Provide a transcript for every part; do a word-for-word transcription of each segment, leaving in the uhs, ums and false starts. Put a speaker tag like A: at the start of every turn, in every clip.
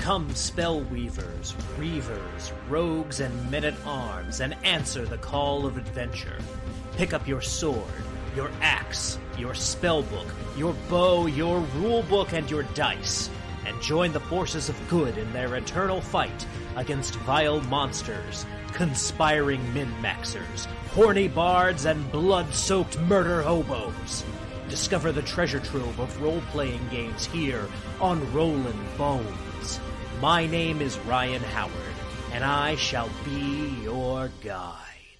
A: Come, spellweavers, reavers, rogues, and men-at-arms, and answer the call of adventure. Pick up your sword, your axe, your spellbook, your bow, your rulebook, and your dice, and join the forces of good in their eternal fight against vile monsters, conspiring min-maxers, horny bards, and blood-soaked murder hobos. Discover the treasure trove of role-playing games here on Rollin' Bones. My name is Ryan Howard, and I shall be your guide.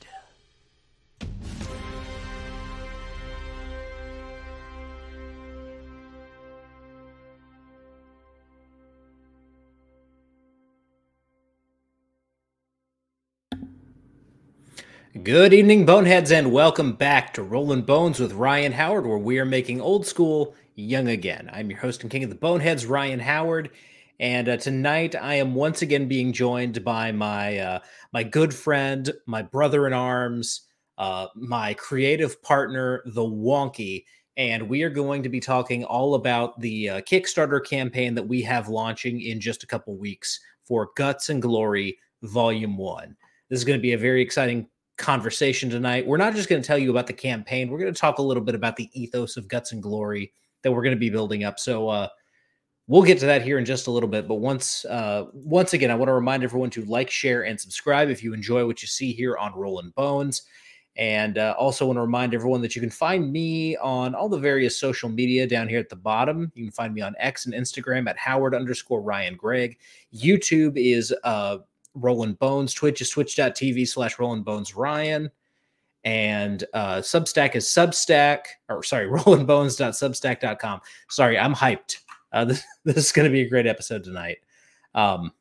A: Good evening, Boneheads, and welcome back to Rollin' Bones with Ryan Howard, where we are making old school young again. I'm your host and king of the Boneheads, Ryan Howard, and uh, tonight I am once again being joined by my uh, my good friend, my brother in arms, uh, my creative partner, the Wonky, and we are going to be talking all about the uh, Kickstarter campaign that we have launching in just a couple weeks for Guts and Glory Volume one. This is going to be a very exciting conversation tonight. We're not just going to tell you about the campaign. We're going to talk a little bit about the ethos of Guts and Glory that we're going to be building up. So uh, we'll get to that here in just a little bit. But once uh, once again, I want to remind everyone to like, share, and subscribe if you enjoy what you see here on Rollin' Bones. And uh, also want to remind everyone that you can find me on all the various social media down here at the bottom. You can find me on X and Instagram at Howard underscore Ryan Gregg. YouTube is uh, Rollin' Bones. Twitch is twitch.tv slash Rollin' Bones Ryan. And uh, Substack is Substack, or sorry, rolling bones dot substack dot com. Sorry, I'm hyped. Uh, this, this is going to be a great episode tonight. Um,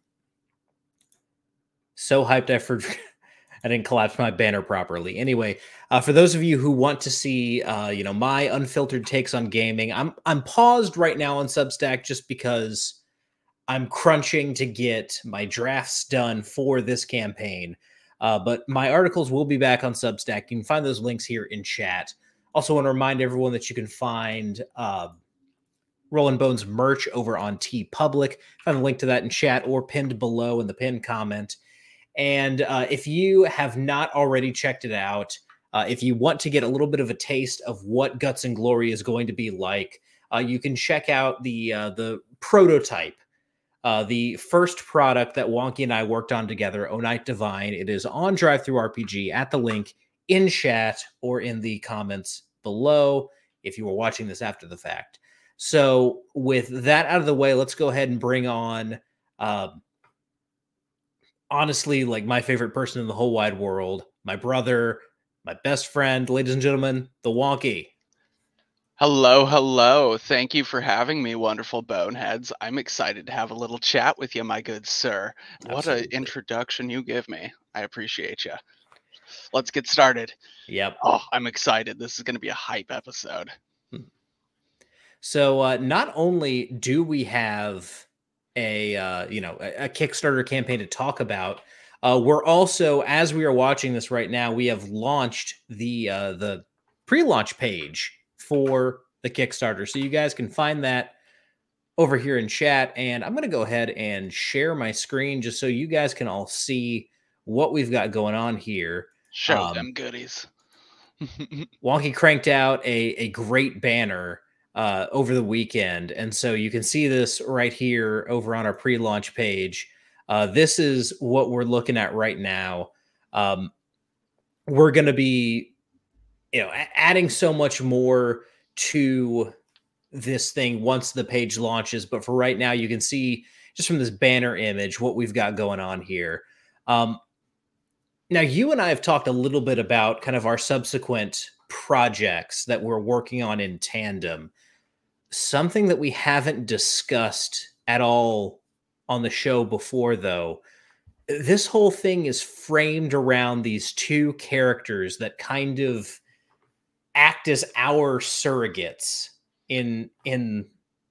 A: so hyped I forgot. I didn't collapse my banner properly. Anyway, uh, for those of you who want to see, uh, you know, my unfiltered takes on gaming, I'm I'm paused right now on Substack just because I'm crunching to get my drafts done for this campaign. Uh, but my articles will be back on Substack. You can find those links here in chat. Also want to remind everyone that you can find uh, Rollin' Bones merch over on TeePublic. Find a link to that in chat or pinned below in the pinned comment. And uh, if you have not already checked it out, uh, if you want to get a little bit of a taste of what Guts and Glory is going to be like, uh, you can check out the uh, the prototype. Uh, the first product that Wonky and I worked on together, O Night Divine. It is on DriveThruRPG at the link in chat or in the comments below if you are watching this after the fact. So with that out of the way, let's go ahead and bring on, uh, honestly, like my favorite person in the whole wide world, my brother, my best friend, ladies and gentlemen, the Wonky.
B: Hello, hello. Thank you for having me, wonderful Boneheads. I'm excited to have a little chat with you, my good sir. What an introduction you give me. I appreciate you. Let's get started.
A: Yep.
B: Oh, I'm excited. This is going to be a hype episode.
A: So uh, not only do we have a, uh, you know, a, a Kickstarter campaign to talk about, uh, we're also, as we are watching this right now, we have launched the uh, the pre-launch page for the Kickstarter. So you guys can find that over here in chat. And I'm going to go ahead and share my screen just so you guys can all see what we've got going on here.
B: Show
A: um,
B: them goodies.
A: Wonky cranked out a, a great banner uh, over the weekend. And so you can see this right here over on our pre-launch page. Uh, this is what we're looking at right now. Um, we're going to be you know, adding so much more to this thing once the page launches. But for right now, you can see just from this banner image what we've got going on here. Um, now, you and I have talked a little bit about kind of our subsequent projects that we're working on in tandem. Something that we haven't discussed at all on the show before, though, this whole thing is framed around these two characters that kind of act as our surrogates in in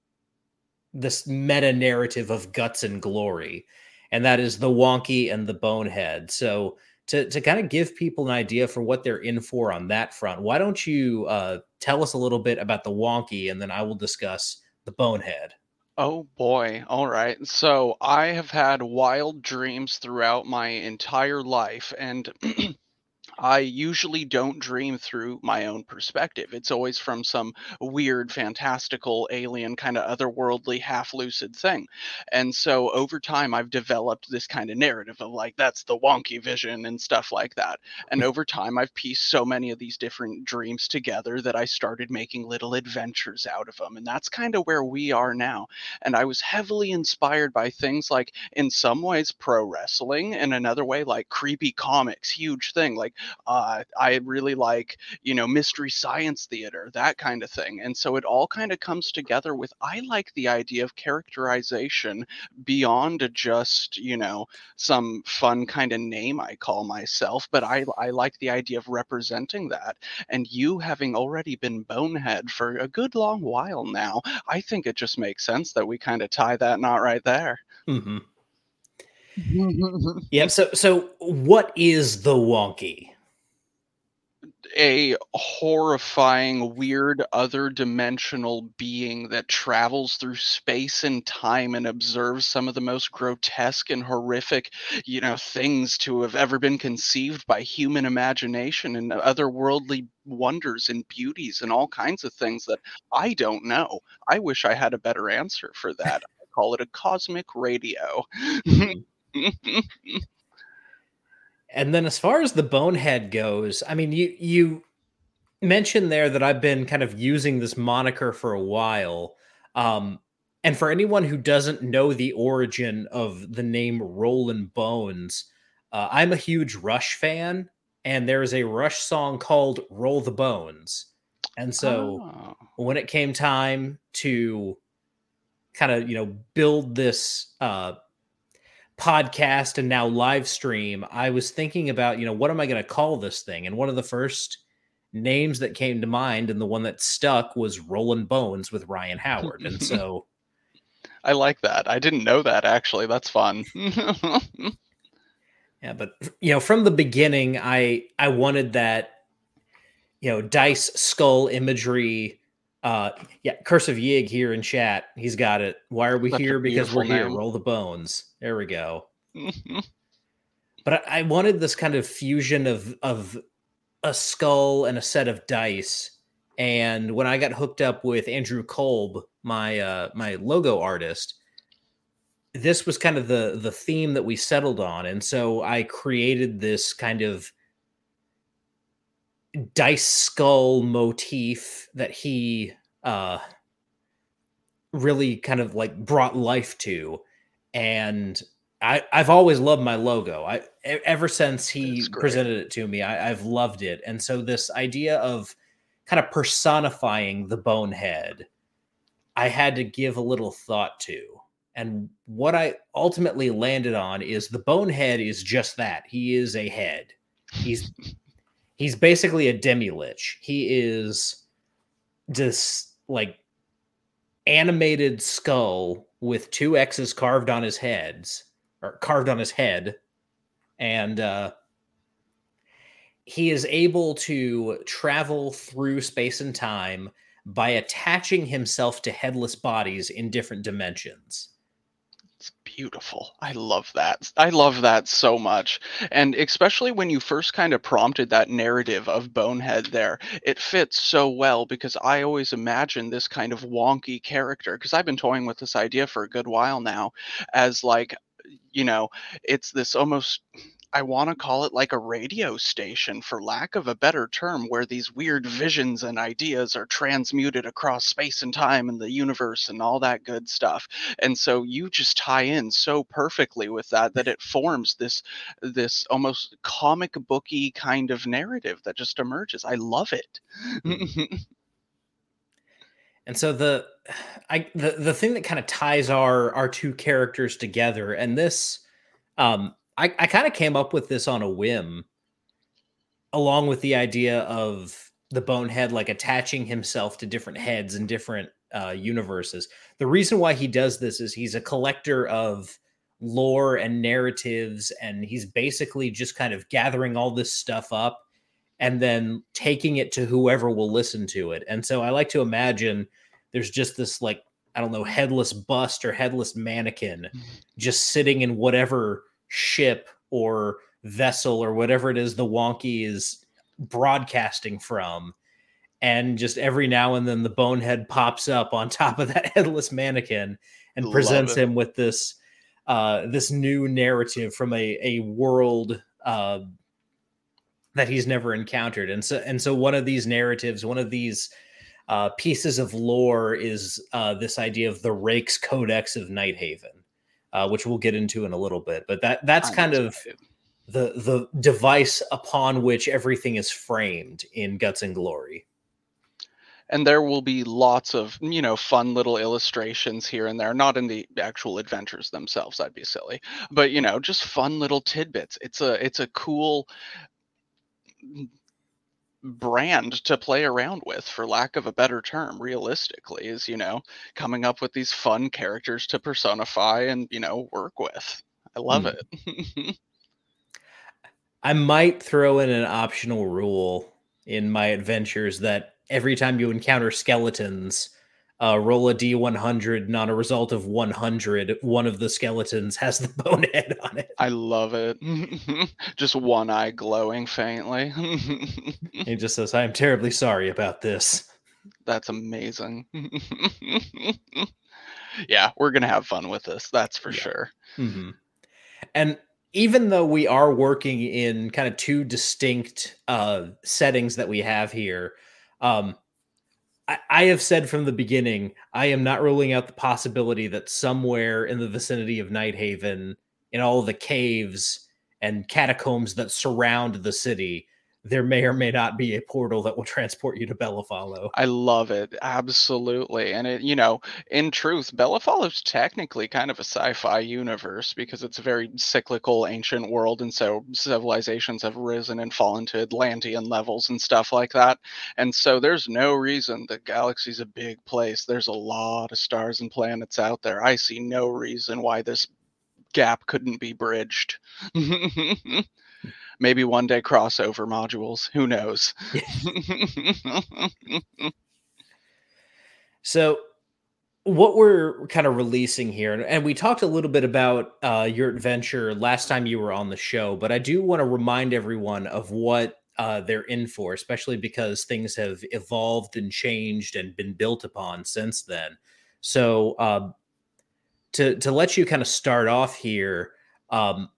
A: this meta narrative of Guts and Glory, and that is the Wonky and the Bonehead. So to to kind of give people an idea for what they're in for on that front, why don't you uh, tell us a little bit about the Wonky, and then I will discuss the Bonehead.
B: Oh boy. All right. So I have had wild dreams throughout my entire life, and I usually don't dream through my own perspective. It's always from some weird, fantastical, alien, kind of otherworldly, half lucid thing. And so over time, I've developed this kind of narrative of like, that's the wonky vision and stuff like that. And over time, I've pieced so many of these different dreams together that I started making little adventures out of them. And that's kind of where we are now. And I was heavily inspired by things like, in some ways, pro wrestling, and another way, like creepy comics, huge thing. Like, uh, I really like, you know, mystery science theater, that kind of thing. And so it all kind of comes together with I like the idea of characterization beyond just, you know, some fun kind of name I call myself, but I I like the idea of representing that. And you having already been Bonehead for a good long while now, I think it just makes sense that we kind of tie that knot right there.
A: Mm-hmm. Yeah. So, so what is the wonky?
B: A horrifying, weird, other dimensional being that travels through space and time and observes some of the most grotesque and horrific, you know, things to have ever been conceived by human imagination, and otherworldly wonders and beauties and all kinds of things that I don't know. I wish I had a better answer for that. I call it a cosmic radio.
A: Mm-hmm. And then as far as the Bonehead goes, I mean, you you mentioned there that I've been kind of using this moniker for a while. Um, and for anyone who doesn't know the origin of the name Rollin' Bones, uh, I'm a huge Rush fan, and there is a Rush song called Roll the Bones. And so
B: Oh.
A: when it came time to kind of, you know, build this uh, podcast and now live stream, I was thinking about, you know, what am I going to call this thing? And one of the first names that came to mind and the one that stuck was Rollin' Bones with Ryan Howard. And so
B: I like that. I didn't know that actually. That's fun.
A: yeah, but you know, from the beginning, I I wanted that, you know, dice skull imagery. Uh yeah, Curse of Yig here in chat. He's got it. Why are we
B: Such a
A: here? Because we're
B: beautiful
A: here.
B: name.
A: Roll the bones. There we go. But I, I wanted this kind of fusion of of a skull and a set of dice. And when I got hooked up with Andrew Kolb, my uh, my logo artist, this was kind of the the theme that we settled on, and so I created this kind of dice skull motif that he uh, really kind of like brought life to, and I, I've always loved my logo. I e- ever since he presented it to me, I, I've loved it. And so this idea of kind of personifying the Bonehead, I had to give a little thought to. And what I ultimately landed on is the Bonehead is just that. He is a head. He's he's basically a demi-lich. He is this like animated skull with two X's carved on his heads. Or carved on his head, and uh, he is able to travel through space and time by attaching himself to headless bodies in different dimensions.
B: It's beautiful. I love that. I love that so much. And especially when you first kind of prompted that narrative of Bonehead there, it fits so well because I always imagine this kind of wonky character, because I've been toying with this idea for a good while now, as like, you know, it's this almost, I want to call it like a radio station, for lack of a better term, where these weird visions and ideas are transmuted across space and time and the universe and all that good stuff. And so you just tie in so perfectly with that that it forms this this almost comic booky kind of narrative that just emerges. I love it.
A: Mm-hmm. And so the I the, the thing that kind of ties our our two characters together, and this um I, I kind of came up with this on a whim, along with the idea of the Bonehead like attaching himself to different heads in different uh, universes. The reason why he does this is he's a collector of lore and narratives, and he's basically just kind of gathering all this stuff up and then taking it to whoever will listen to it. And so I like to imagine there's just this like I don't know, headless bust or headless mannequin just sitting in whatever ship or vessel or whatever it is the wonky is broadcasting from. And just every now and then the bonehead pops up on top of that headless mannequin and
B: Love
A: presents
B: it.
A: him with this uh, this new narrative from a a world uh, that he's never encountered. And so and so one of these narratives, one of these uh, pieces of lore is uh, this idea of the Rake's Codex of Nighthaven, uh, which we'll get into in a little bit. But that that's
B: I'm
A: kind of
B: excited.
A: the the device upon which everything is framed in Guts and Glory.
B: And there will be lots of, you know, fun little illustrations here and there, not in the actual adventures themselves, that'd be silly, but, you know, just fun little tidbits. It's a it's a cool brand to play around with, for lack of a better term, realistically, is, you know, coming up with these fun characters to personify and, you know, work with. I love
A: Hmm.
B: it.
A: I might throw in an optional rule in my adventures that every time you encounter skeletons, uh, roll a D one hundred, and on a result of one hundred, one of the skeletons has the bonehead on it.
B: I love it. Just one eye glowing faintly.
A: He just says, I am terribly sorry about this.
B: That's amazing. Yeah, we're gonna have fun with this, that's for
A: Yeah.
B: sure.
A: Hmm. And even though we are working in kind of two distinct uh, settings that we have here, um, I, I have said from the beginning, I am not ruling out the possibility that somewhere in the vicinity of Nighthaven, in all of the caves and catacombs that surround the city, there may or may not be a portal that will transport you to Bellafallo.
B: I love it, absolutely, and it you know, in truth, Bellafallo's technically kind of a sci-fi universe because it's a very cyclical ancient world, and so civilizations have risen and fallen to Atlantean levels and stuff like that, and so there's no reason the galaxy's a big place. There's a lot of stars and planets out there. I see no reason why this gap couldn't be bridged. Maybe one day crossover modules, who knows?
A: So, what we're kind of releasing here, and and we talked a little bit about uh, your adventure last time you were on the show, but I do want to remind everyone of what uh, they're in for, especially because things have evolved and changed and been built upon since then. So, uh, to to let you kind of start off here, um,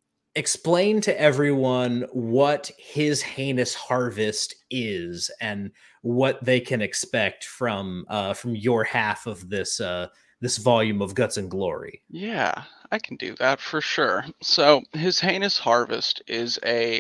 A: explain to everyone what his heinous harvest is and what they can expect from uh from your half of this uh this volume of Guts and Glory.
B: Yeah, I can do that for sure. So, his heinous harvest is a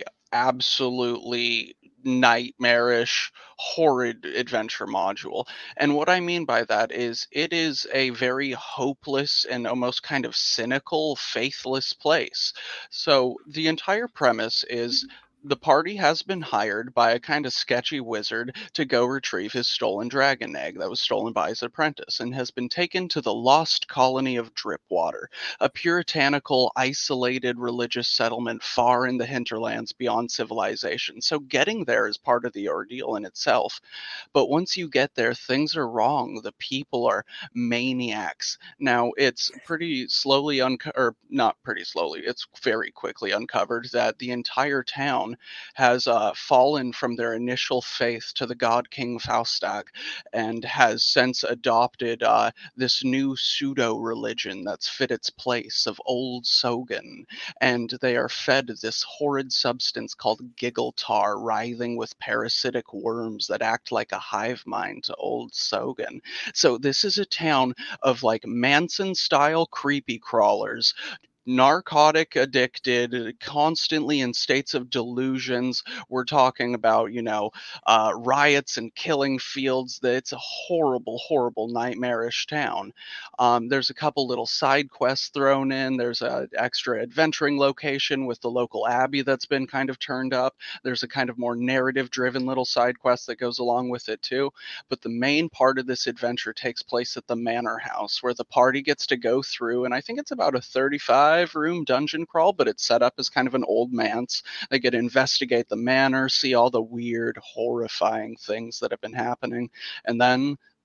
B: absolutely nightmarish, horrid adventure module. And what I mean by that is it is a very hopeless and almost kind of cynical, faithless place. So, the entire premise is the party has been hired by a kind of sketchy wizard to go retrieve his stolen dragon egg that was stolen by his apprentice and has been taken to the lost colony of Dripwater, a puritanical, isolated religious settlement far in the hinterlands beyond civilization. So getting there is part of the ordeal in itself. But once you get there, things are wrong. The people are maniacs. Now, it's pretty slowly unco- or not pretty slowly, it's very quickly uncovered that the entire town has uh, fallen from their initial faith to the god King Faustak and has since adopted uh, this new pseudo religion that's fit its place of Old Sogan. And they are fed this horrid substance called giggle tar, writhing with parasitic worms that act like a hive mind to Old Sogan. So, this is a town of like Manson style creepy crawlers, narcotic addicted, constantly in states of delusions. We're talking about, you know, uh, riots and killing fields. That it's a horrible, horrible, nightmarish town. Um, there's a couple little side quests thrown in. There's a extra adventuring location with the local abbey that's been kind of turned up. There's a kind of more narrative driven little side quest that goes along with it too. But the main part of this adventure takes place at the manor house where the party gets to go through, and I think it's about a thirty-five room dungeon crawl, but it's set up as kind of an old manse. They get to investigate the manor, see all the weird, horrifying things that have been happening, and then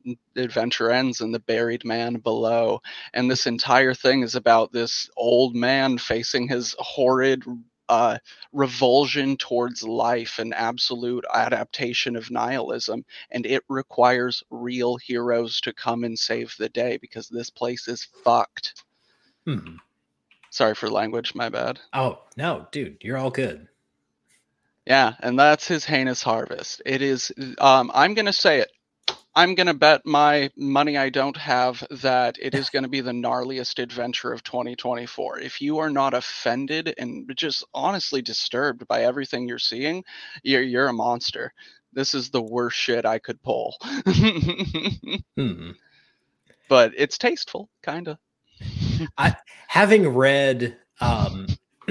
B: adventure ends in the buried man below. And this entire thing is about this old man facing his horrid uh, revulsion towards life and absolute adaptation of nihilism. And it requires real heroes to come and save the day because this place is fucked.
A: Hmm.
B: Sorry for language, my bad.
A: Oh, no, dude, you're all good.
B: Yeah, and that's his heinous harvest. It is, um, I'm going to say it. I'm going to bet my money I don't have that it is going to be the gnarliest adventure of twenty twenty-four. If you are not offended and just honestly disturbed by everything you're seeing, you're, you're a monster. This is the worst shit I could pull.
A: hmm.
B: But it's tasteful, kind of.
A: I, having read, um,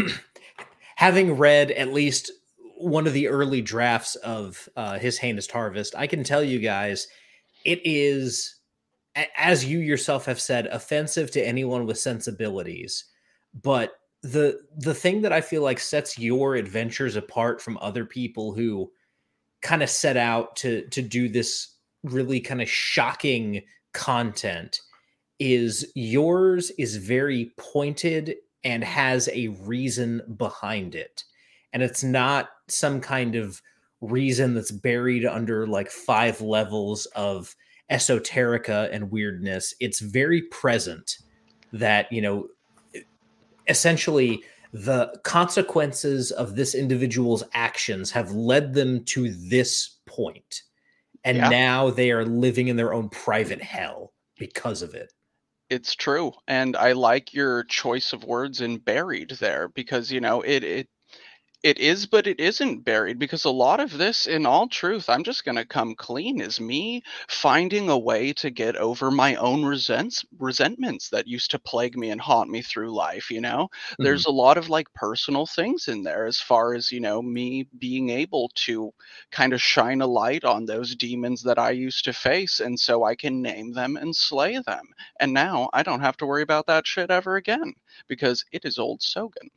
A: having read at least one of the early drafts of uh, his Heinous Harvest, I can tell you guys, it is, as you yourself have said, offensive to anyone with sensibilities. But the the thing that I feel like sets your adventures apart from other people who kind of set out to to do this really kind of shocking content is yours is very pointed and has a reason behind it. And it's not some kind of reason that's buried under like five levels of esoterica and weirdness. It's very present that, you know, essentially the consequences of this individual's actions have led them to this point. And
B: Yeah.
A: now they are living in their own private hell because of it.
B: It's true. And I like your choice of words in buried there because, you know, it, it It is, but it isn't buried because a lot of this, in all truth, I'm just going to come clean, is me finding a way to get over my own resents, resentments that used to plague me and haunt me through life. You know,
A: Mhm.
B: there's a lot of like personal things in there as far as, you know, me being able to kind of shine a light on those demons that I used to face. And so I can name them and slay them. And now I don't have to worry about that shit ever again because it is old Sogan.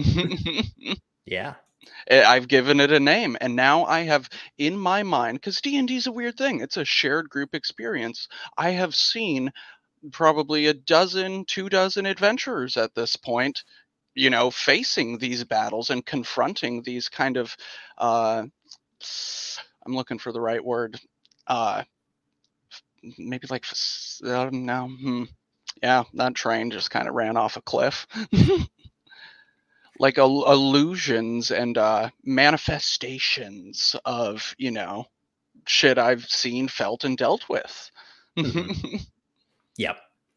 A: Yeah.
B: I've given it a name, and now I have in my mind, because D and D is a weird thing. It's a shared group experience. I have seen probably a dozen, two dozen adventurers at this point, you know, facing these battles and confronting these kind of, uh, I'm looking for the right word, uh, maybe like, uh, no, hmm. Yeah, that train just kind of ran off a cliff. Like il- illusions and uh, manifestations of, you know, shit I've seen, felt, and dealt with.
A: Mhm. Yep.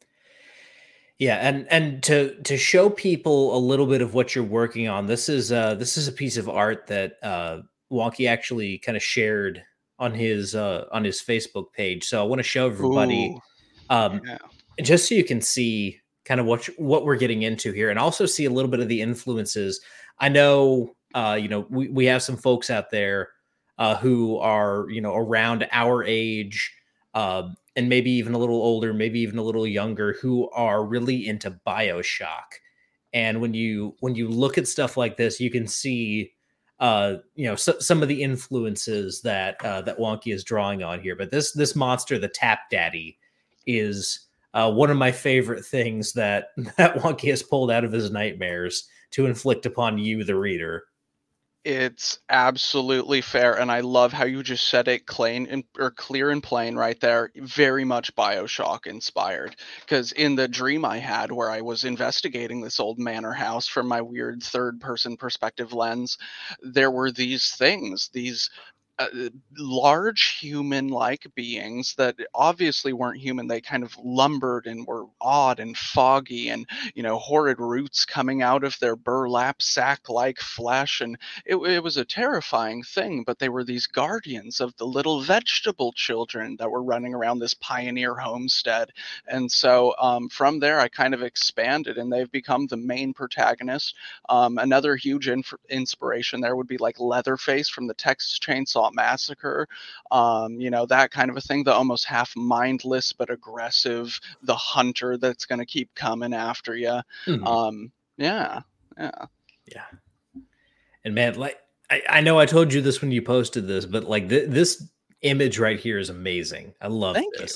A: Yeah, and and to to show people a little bit of what you're working on, this is uh this is a piece of art that uh Wonky actually kind of shared on his uh on his Facebook page. So I want to show everybody
B: Ooh,
A: um
B: yeah.
A: just so you can see kind of what you- what we're getting into here and also see a little bit of the influences. I know uh you know we we have some folks out there uh who are, you know, around our age, um and maybe even a little older, maybe even a little younger, who are really into BioShock. And when you when you look at stuff like this, you can see, uh, you know, so, some of the influences that uh, that Wonky is drawing on here. But this this monster, the Tap Daddy, is uh, one of my favorite things that that Wonky has pulled out of his nightmares to inflict upon you, the reader.
B: It's absolutely fair, and I love how you just said it clean and or clear and plain right there. Very much BioShock inspired. Because in the dream I had where I was investigating this old manor house from my weird third person perspective lens, there were these things, these uh, large human like beings that obviously weren't human. They kind of lumbered and were odd and foggy and, you know, horrid roots coming out of their burlap sack like flesh. And it, it was a terrifying thing, but they were these guardians of the little vegetable children that were running around this pioneer homestead. And so um, from there, I kind of expanded and they've become the main protagonist. Um, another huge inf- inspiration there would be like Leatherface from the Texas Chainsaw Massacre, um, you know, that kind of a thing, the almost half mindless but aggressive, the hunter that's going to keep coming after you.
A: Mhm.
B: Um, yeah, yeah.
A: Yeah. And man, like I, I know I told you this when you posted this, but like th- this image right here is amazing. I love
B: Thank you.
A: this.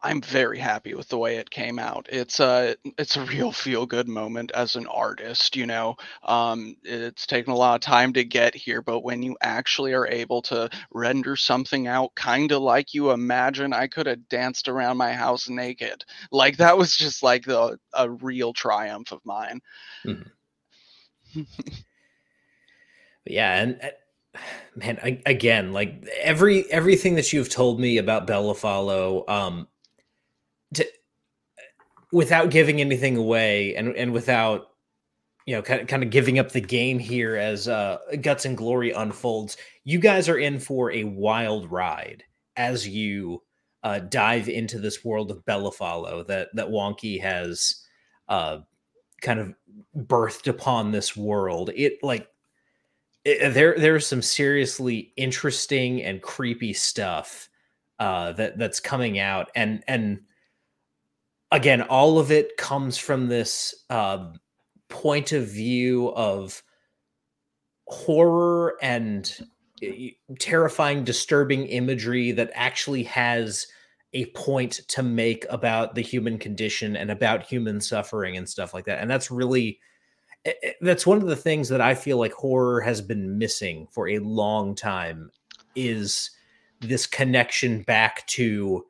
B: I'm very happy with the way it came out. It's a it's a real feel good moment as an artist, you know. Um, it's taken a lot of time to get here, but when you actually are able to render something out kind of like you imagine, I could have danced around my house naked. Like that was just like the a real triumph of mine.
A: Mhm. Yeah, and uh, man, I, again, like every everything that you've told me about Bellafallo, um, to, without giving anything away, and and without you know kind of, kind of giving up the game here as uh, Guts and Glory unfolds, you guys are in for a wild ride as you uh, dive into this world of Bellafallo that that Wonky has uh, kind of birthed upon this world. It like it, there there's some seriously interesting and creepy stuff uh, that that's coming out, and and again, all of it comes from this uh, point of view of horror and eh, terrifying, disturbing imagery that actually has a point to make about the human condition and about human suffering and stuff like that. And that's really eh, eh, that's one of the things that I feel like horror has been missing for a long time, is this connection back to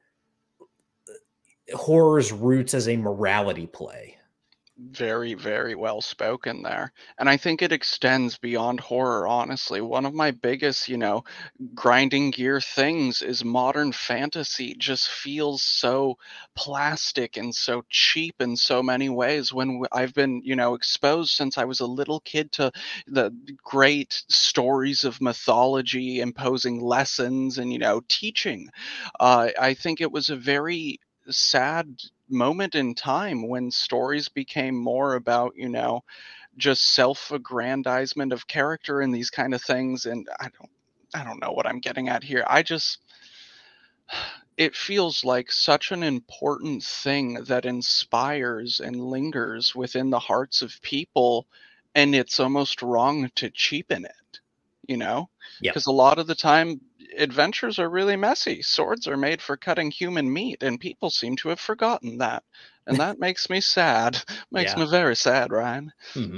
A: horror's roots as a morality play.
B: Very, very well spoken there. And I think it extends beyond horror, honestly. One of my biggest, you know, grinding gear things is modern fantasy just feels so plastic and so cheap in so many ways when w- I've been, you know, exposed since I was a little kid to the great stories of mythology imposing lessons and, you know, teaching. Uh, I think it was a very sad moment in time when stories became more about, you know, just self-aggrandizement of character and these kind of things. And I don't I don't know what I'm getting at here. I just it feels like such an important thing that inspires and lingers within the hearts of people, and it's almost wrong to cheapen it, you know?
A: Yep.
B: Because a lot of the time, adventures are really messy. Swords are made for cutting human meat, and people seem to have forgotten that. And that makes me sad. Makes
A: Yeah.
B: me very sad, Ryan.
A: hmm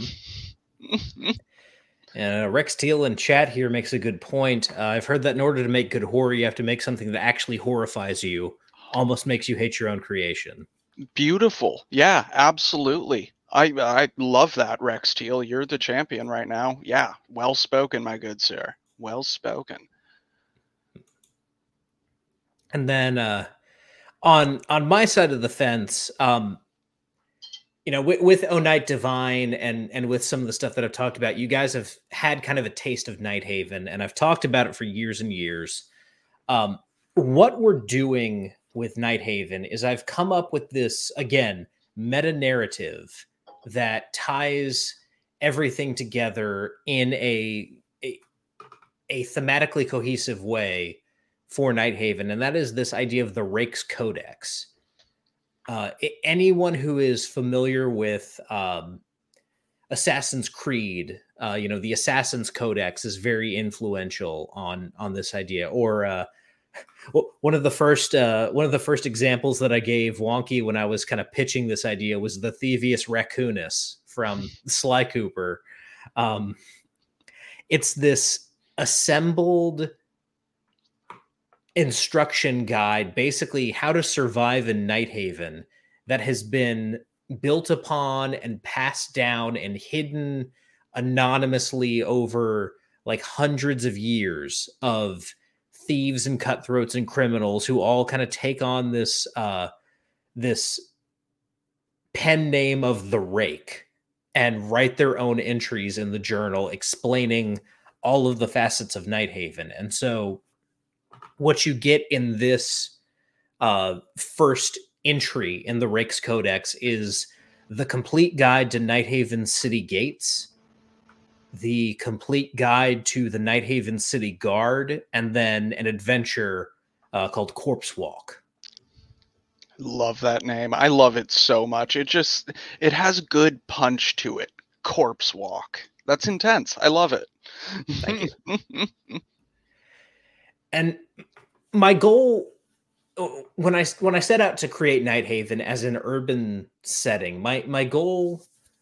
A: Uh, Rex Teal in chat here makes a good point. Uh, I've heard that in order to make good horror, you have to make something that actually horrifies you, almost makes you hate your own creation.
B: Beautiful. Yeah, absolutely. I I love that, Rex Teal. You're the champion right now. Yeah, well spoken, my good sir. Well spoken.
A: And then uh, on on my side of the fence, um, you know, with, with O Night Divine and and with some of the stuff that I've talked about, you guys have had kind of a taste of Nighthaven, and I've talked about it for years and years. Um, what we're doing with Nighthaven is I've come up with this again meta narrative that ties everything together in a, a a thematically cohesive way for Nighthaven, and that is this idea of the Rake's Codex. Uh, anyone who is familiar with um, Assassin's Creed, uh, you know, the Assassin's Codex is very influential on on this idea. Or uh, one of the first uh, one of the first examples that I gave Wonky when I was kind of pitching this idea was the Thievius Raccoonus from Sly Cooper. Um, it's this assembled instruction guide, basically how to survive in Nighthaven, that has been built upon and passed down and hidden anonymously over like hundreds of years of thieves and cutthroats and criminals who all kind of take on this uh this pen name of the Rake and write their own entries in the journal explaining all of the facets of Nighthaven. And so what you get in this uh, first entry in the Rake's Codex is the complete guide to Nighthaven City Gates, the complete guide to the Nighthaven City Guard, and then an adventure uh, called Corpse Walk.
B: Love that name. I love it so much. It just it has good punch to it. Corpse Walk. That's intense. I love it.
A: Thank you. And my goal when I when I set out to create Nighthaven as an urban setting, my my goal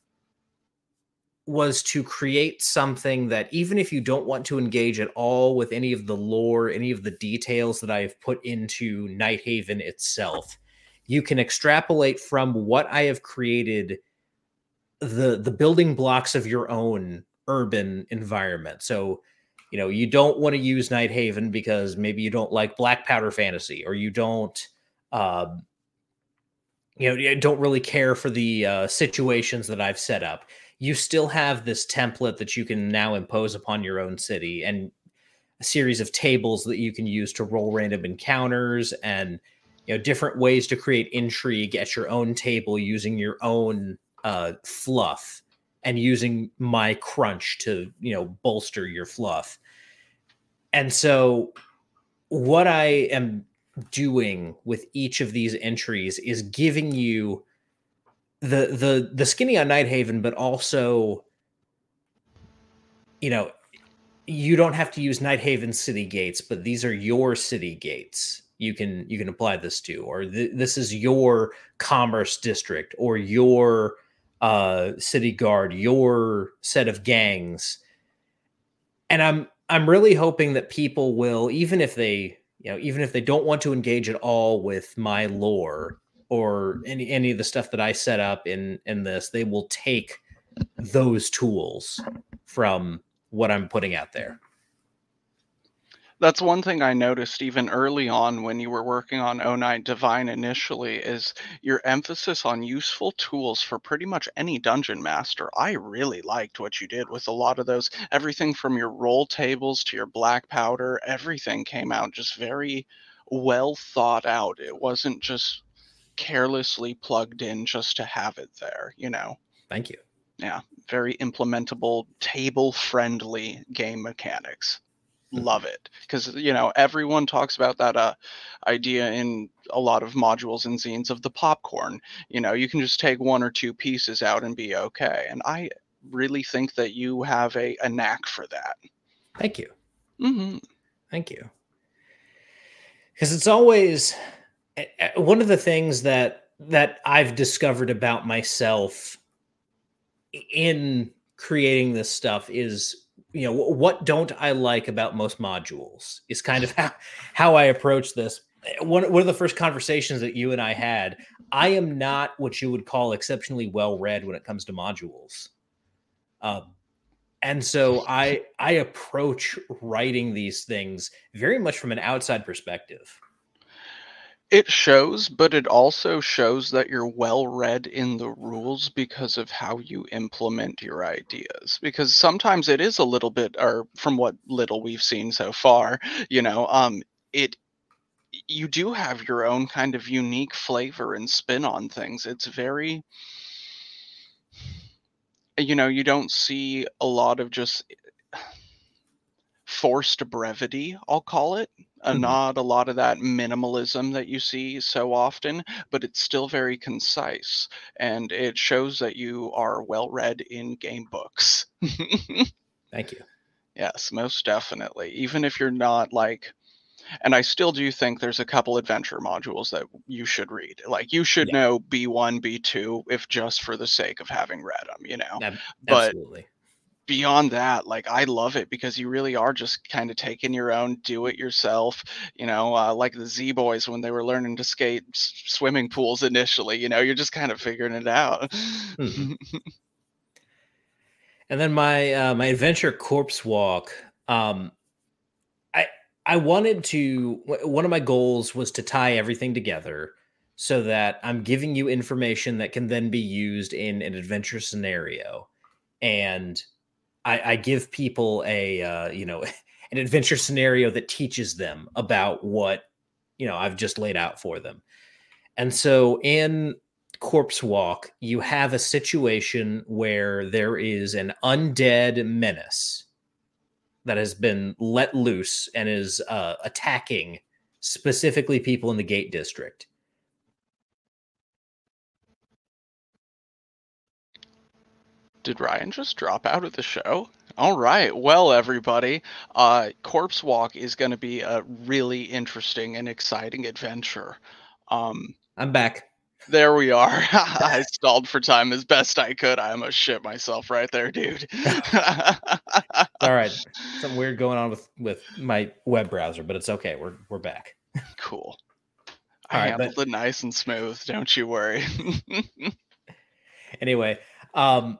A: was to create something that even if you don't want to engage at all with any of the lore, any of the details that I have put into Nighthaven itself, you can extrapolate from what I have created the the building blocks of your own urban environment. So, you know, you don't want to use Nighthaven because maybe you don't like Black Powder Fantasy, or you don't uh, you know, you don't really care for the uh, situations that I've set up. You still have this template that you can now impose upon your own city, and a series of tables that you can use to roll random encounters, and you know, different ways to create intrigue at your own table using your own uh, fluff and using my crunch to, you know, bolster your fluff. And so what I am doing with each of these entries is giving you the the the skinny on Nighthaven, but also, you know, you don't have to use Nighthaven city gates, but these are your city gates. You can you can apply this to, or th- this is your commerce district, or your uh, city guard, your set of gangs. And I'm I'm really hoping that people will, even if they you know even if they don't want to engage at all with my lore or any any of the stuff that I set up in in this, they will take those tools from what I'm putting out there.
B: That's one thing I noticed even early on when you were working on O nine Divine initially is your emphasis on useful tools for pretty much any dungeon master. I really liked what you did with a lot of those. Everything from your roll tables to your black powder, everything came out just very well thought out. It wasn't just carelessly plugged in just to have it there, you know.
A: Thank you.
B: Yeah, very implementable, table friendly game mechanics. Love it, because you know everyone talks about that uh, idea in a lot of modules and zines of the popcorn. You know, you can just take one or two pieces out and be okay. And I really think that you have a, a knack for that.
A: Thank you.
B: Mm-hmm.
A: Thank you. Because it's always one of the things that that I've discovered about myself in creating this stuff is, you know, what don't I like about most modules is kind of how, how I approach this. One, one of the first conversations that you and I had, I am not what you would call exceptionally well read when it comes to modules. Um, and so I I approach writing these things very much from an outside perspective.
B: It shows, but it also shows that you're well read in the rules because of how you implement your ideas. Because sometimes it is a little bit, or from what little we've seen so far, you know, um, it you do have your own kind of unique flavor and spin on things. It's very, you know, you don't see a lot of just forced brevity, I'll call it. Uh,
A: Mhm.
B: not a lot of that minimalism that you see so often, but it's still very concise. And it shows that you are well read in game books.
A: Thank you.
B: Yes, most definitely. Even if you're not like, and I still do think there's a couple adventure modules that you should read. Like you should
A: Yeah,
B: know B one, B two, if just for the sake of having read them, you know.
A: ab-
B: But
A: absolutely.
B: beyond that, like I love it because you really are just kind of taking your own, do it yourself, you know, uh, like the Z Boys when they were learning to skate s- swimming pools initially, you know, you're just kind of figuring it out.
A: Mhm. And then my uh, my adventure corpse walk. Um, I I wanted to. One of my goals was to tie everything together so that I'm giving you information that can then be used in an adventure scenario, and I, I give people a uh, you know an adventure scenario that teaches them about what you know I've just laid out for them. And so in Corpse Walk, you have a situation where there is an undead menace that has been let loose and is uh, attacking specifically people in the Gate District.
B: Did Ryan just drop out of the show? All right. Well, everybody, uh, Corpse Walk is going to be a really interesting and exciting adventure. Um,
A: I'm back.
B: there we are. I stalled for time as best I could. I almost shit myself right there, dude.
A: All right. Something weird going on with with my web browser, but it's okay. We're we're back.
B: Cool. I
A: All right,
B: handled
A: but
B: it nice and smooth. Don't you worry.
A: anyway, um,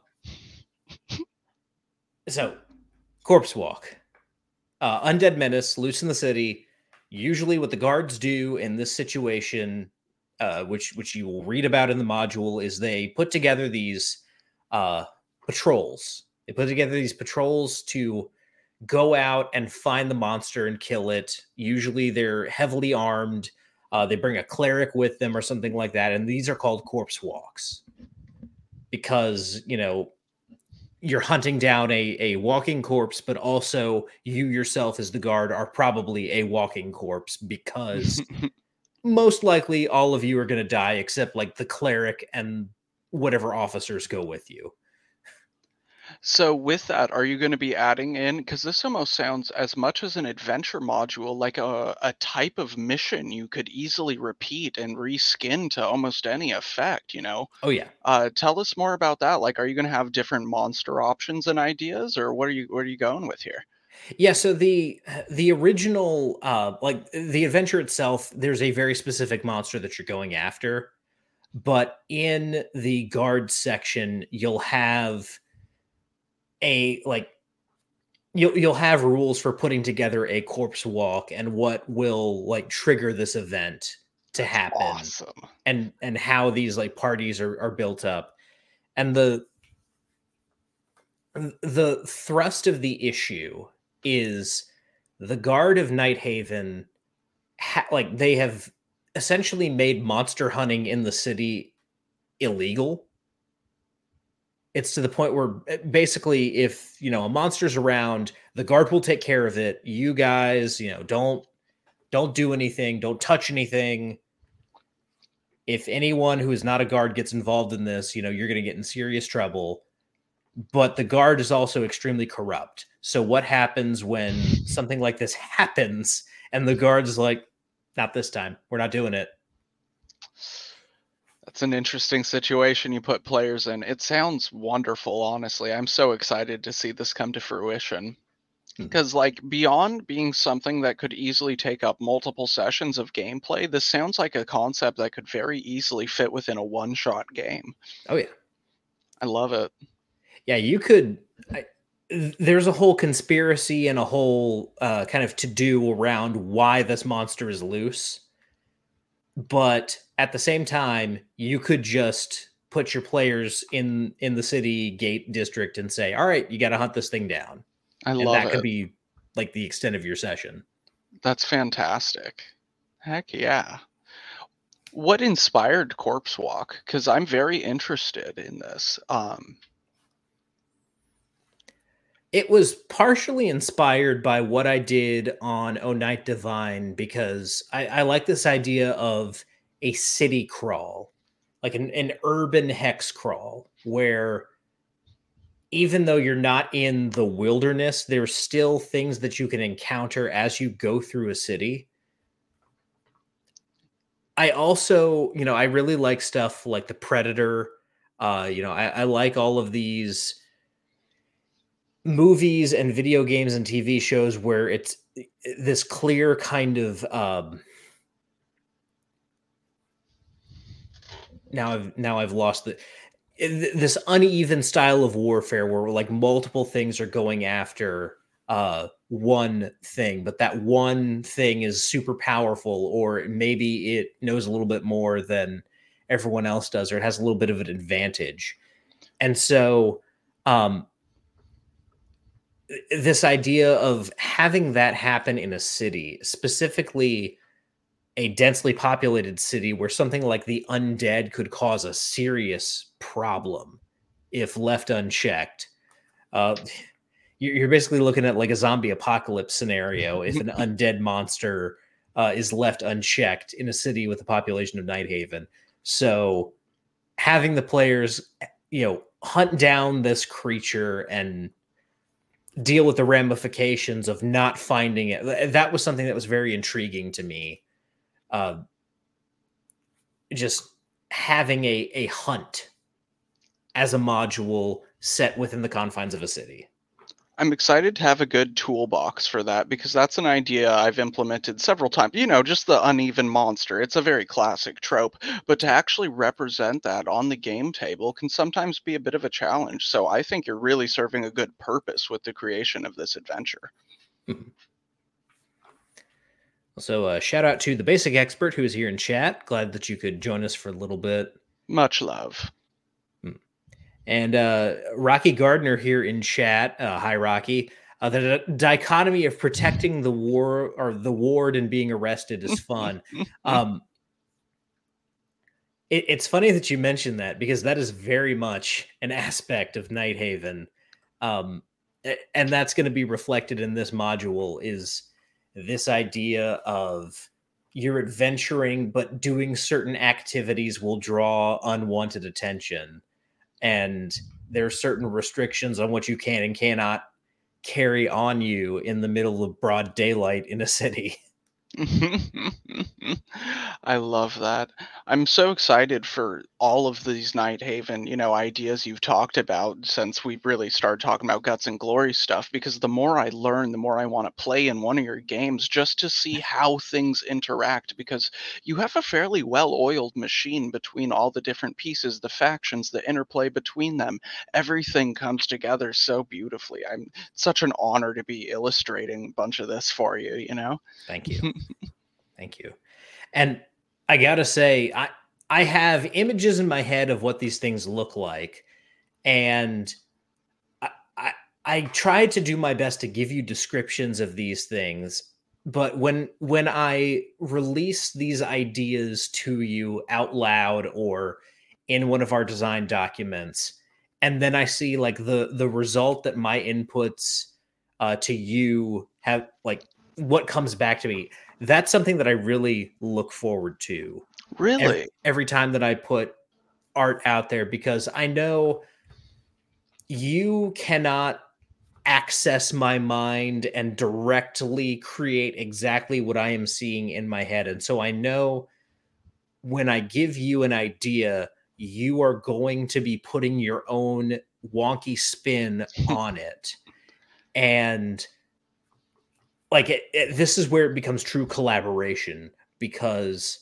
A: so Corpse Walk, uh, Undead Menace, loose in the city. Usually, what the guards do in this situation, uh, which which you will read about in the module, is they put together these uh, patrols. They put together these patrols to go out and find the monster and kill it. Usually, they're heavily armed. Uh, they bring a cleric with them or something like that, and these are called corpse walks because you know you're hunting down a, a walking corpse, but also you yourself as the guard are probably a walking corpse because most likely all of you are going to die except like the cleric and whatever officers go with you.
B: So with that, are you going to be adding in, because this almost sounds as much as an adventure module, like a, a type of mission you could easily repeat and reskin to almost any effect, you know?
A: Oh yeah.
B: Uh, tell us more about that. Like, are you going to have different monster options and ideas, or what are you what are you going with here?
A: Yeah, so the the original uh like the adventure itself, there's a very specific monster that you're going after, but in the guard section you'll have a like you'll you'll have rules for putting together a corpse walk and what will like trigger this event to
B: That's
A: happen
B: awesome.
A: and and how these like parties are are built up. And the the thrust of the issue is the guard of Nighthaven ha- like they have essentially made monster hunting in the city illegal. It's to the point where eh, basically if, you know, a monster's around, the guard will take care of it. You guys, you know, don't don't do anything, don't touch anything. If anyone who is not a guard gets involved in this, you know, you're going to get in serious trouble. But the guard is also extremely corrupt. So what happens when something like this happens and the guard's like, not this time. We're not doing it.
B: That's an interesting situation you put players in. It sounds wonderful, honestly. I'm so excited to see this come to fruition. Because, like, beyond being something that could easily take up multiple sessions of gameplay, this sounds like a concept that could very easily fit within a one-shot game.
A: Oh, yeah.
B: I love it.
A: Yeah, you could... I, there's a whole conspiracy and a whole uh, kind of to-do around why this monster is loose. But at the same time, you could just put your players in, in the city gate district and say, all right, you got to hunt this thing down.
B: I
A: And
B: love
A: that
B: it.
A: could be like the extent of your session.
B: That's fantastic. Heck yeah. What inspired Corpse Walk? Because I'm very interested in this. Um,
A: It was partially inspired by what I did on O Night Divine because I, I like this idea of a city crawl, like an, an urban hex crawl, where even though you're not in the wilderness, there's still things that you can encounter as you go through a city. I also, you know, I really like stuff like the Predator. Uh, you know, I, I like all of these movies and video games and T V shows where it's this clear kind of um, now I've now I've lost the this uneven style of warfare where like multiple things are going after uh one thing, but that one thing is super powerful, or maybe it knows a little bit more than everyone else does, or it has a little bit of an advantage. And so um this idea of having that happen in a city, specifically a densely populated city where something like the undead could cause a serious problem if left unchecked. Uh, you're basically looking at like a zombie apocalypse scenario if an undead monster uh, is left unchecked in a city with a population of Nighthaven. So having the players, you know, hunt down this creature and deal with the ramifications of not finding it. That was something that was very intriguing to me. Uh, just having a, a hunt as a module set within the confines of a city.
B: I'm excited to have a good toolbox for that because that's an idea I've implemented several times. You know, just the uneven monster. It's a very classic trope, but to actually represent that on the game table can sometimes be a bit of a challenge. So I think you're really serving a good purpose with the creation of this adventure.
A: So uh, shout out to the Basic Expert who is here in chat. Glad that you could join us for a little bit.
B: Much love.
A: And uh, Rocky Gardner here in chat. Uh, hi, Rocky. Uh, the d- dichotomy of protecting the war or the ward and being arrested is fun. um, it, it's funny that you mentioned that because that is very much an aspect of Nighthaven. Um, and that's going to be reflected in this module is this idea of you're adventuring, but doing certain activities will draw unwanted attention. And there are certain restrictions on what you can and cannot carry on you in the middle of broad daylight in a city.
B: I love that. I'm so excited for all of these Nighthaven, you know, ideas you've talked about since we've really started talking about Guts and Glory stuff, because the more I learn, the more I want to play in one of your games just to see how things interact, because you have a fairly well-oiled machine between all the different pieces, the factions, the interplay between them. Everything comes together so beautifully. I'm such an honor to be illustrating a bunch of this for you, you know?
A: Thank you. Thank you. And I gotta say, I I have images in my head of what these things look like, and I, I I try to do my best to give you descriptions of these things. But when when I release these ideas to you out loud or in one of our design documents, and then I see like the the result that my inputs uh, to you have, like what comes back to me, that's something that I really look forward to.
B: Really?
A: Every, every time that I put art out there, because I know you cannot access my mind and directly create exactly what I am seeing in my head. And so I know when I give you an idea, you are going to be putting your own wonky spin on it. And like it, it, this is where it becomes true collaboration, because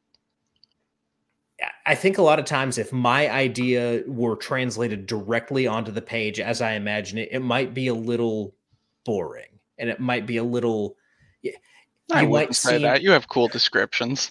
A: I think a lot of times if my idea were translated directly onto the page as I imagine it, it might be a little boring and it might be a little.
B: I
A: You
B: wouldn't
A: might
B: say
A: see
B: that. You have cool descriptions.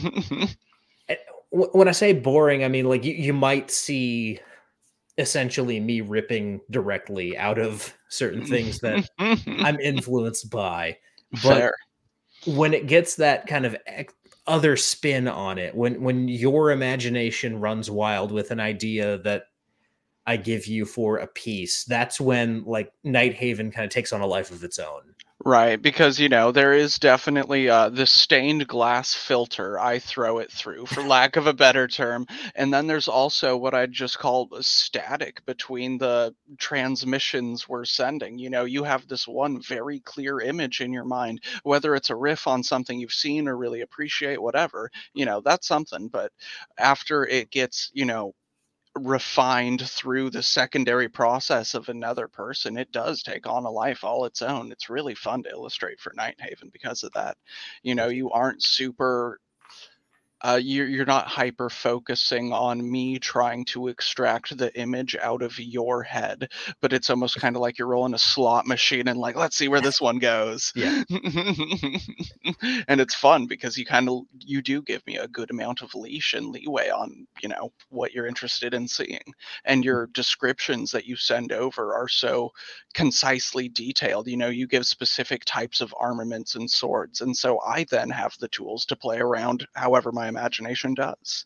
A: When I say boring, I mean like you, you might see essentially me ripping directly out of certain things that I'm influenced by. But
B: Fair.
A: when it gets that kind of other spin on it, when when your imagination runs wild with an idea that I give you for a piece, that's when like Nighthaven kind of takes on a life of its own.
B: Right, because you know there is definitely uh, the stained glass filter I throw it through, for lack of a better term, and then there's also what I'd just call a static between the transmissions we're sending. You know, you have this one very clear image in your mind, whether it's a riff on something you've seen or really appreciate, whatever. You know, that's something. But after it gets, you know, refined through the secondary process of another person, it does take on a life all its own. It's really fun to illustrate for Nighthaven because of that. You know, you aren't super uh, you're, you're not hyper focusing on me trying to extract the image out of your head, but it's almost kind of like you're rolling a slot machine and like, let's see where this one goes.
A: Yeah.
B: And it's fun because you kind of, you do give me a good amount of leash and leeway on, you know, what you're interested in seeing. And your descriptions that you send over are so concisely detailed. You know, you give specific types of armaments and swords. And so I then have the tools to play around however my imagination does.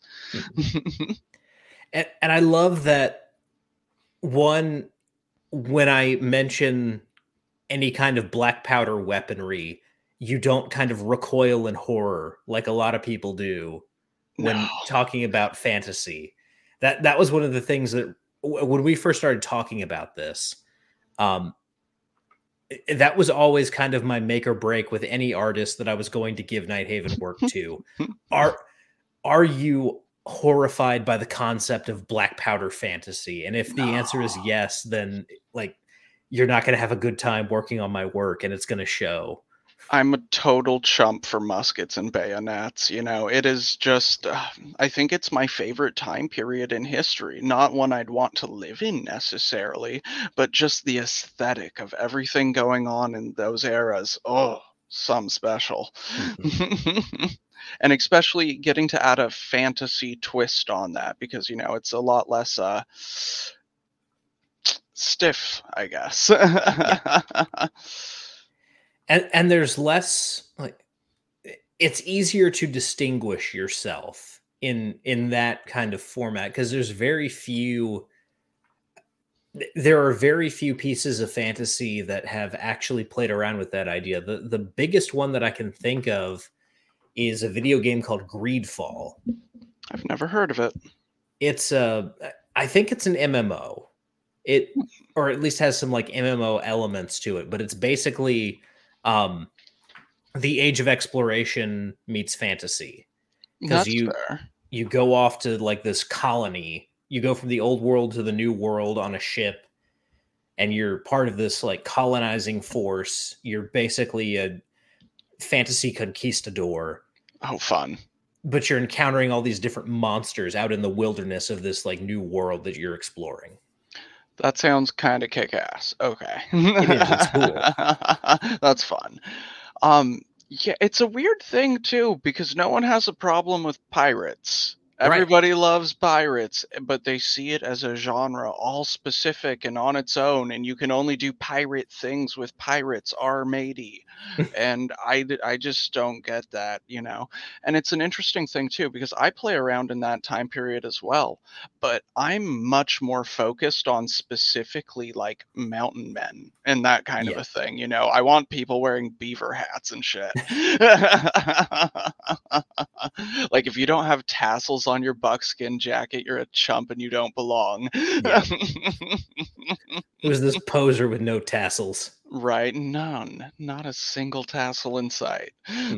A: and, and I love that one, when I mention any kind of black powder weaponry, you don't kind of recoil in horror like a lot of people do when
B: No.
A: talking about fantasy. That that was one of the things that when we first started talking about this, um, that was always kind of my make or break with any artist that I was going to give Nighthaven work to. Are are you horrified by the concept of black powder fantasy? And if the
B: No.
A: answer is yes, then like you're not going to have a good time working on my work, and it's going to show.
B: I'm a total chump for muskets and bayonets. You know, it is just, uh, I think it's my favorite time period in history. Not one I'd want to live in necessarily, but just the aesthetic of everything going on in those eras. Oh, some special.
A: Mm-hmm.
B: And especially getting to add a fantasy twist on that because, you know, it's a lot less uh, stiff, I guess.
A: Yeah. And and there's less like it's easier to distinguish yourself in in that kind of format because there's very few there are very few pieces of fantasy that have actually played around with that idea. The the biggest one that I can think of is a video game called Greedfall.
B: I've never heard of it.
A: It's a I think it's an M M O. It or at least has some like M M O elements to it, but it's basically um the age of exploration meets fantasy because
B: That's
A: you
B: fair.
A: you go off to like this colony. You go from the old world to the new world on a ship, and you're part of this like colonizing force. You're basically a fantasy conquistador.
B: Oh, fun.
A: But you're encountering all these different monsters out in the wilderness of this like new world that you're exploring.
B: That sounds kind of kick-ass. Okay.
A: It is. It's cool.
B: That's fun. Um, yeah, it's a weird thing too because no one has a problem with pirates. Everybody right. loves pirates, but they see it as a genre all specific and on its own, and you can only do pirate things with pirates are matey. And I, I just don't get that, you know. And it's an interesting thing too because I play around in that time period as well, but I'm much more focused on specifically like mountain men and that kind yeah. of a thing, you know. I want people wearing beaver hats and shit. Like if you don't have tassels on your buckskin jacket, you're a chump and you don't belong. Yeah.
A: Who's this poser with no tassels?
B: Right, none. Not a single tassel in sight. Hmm.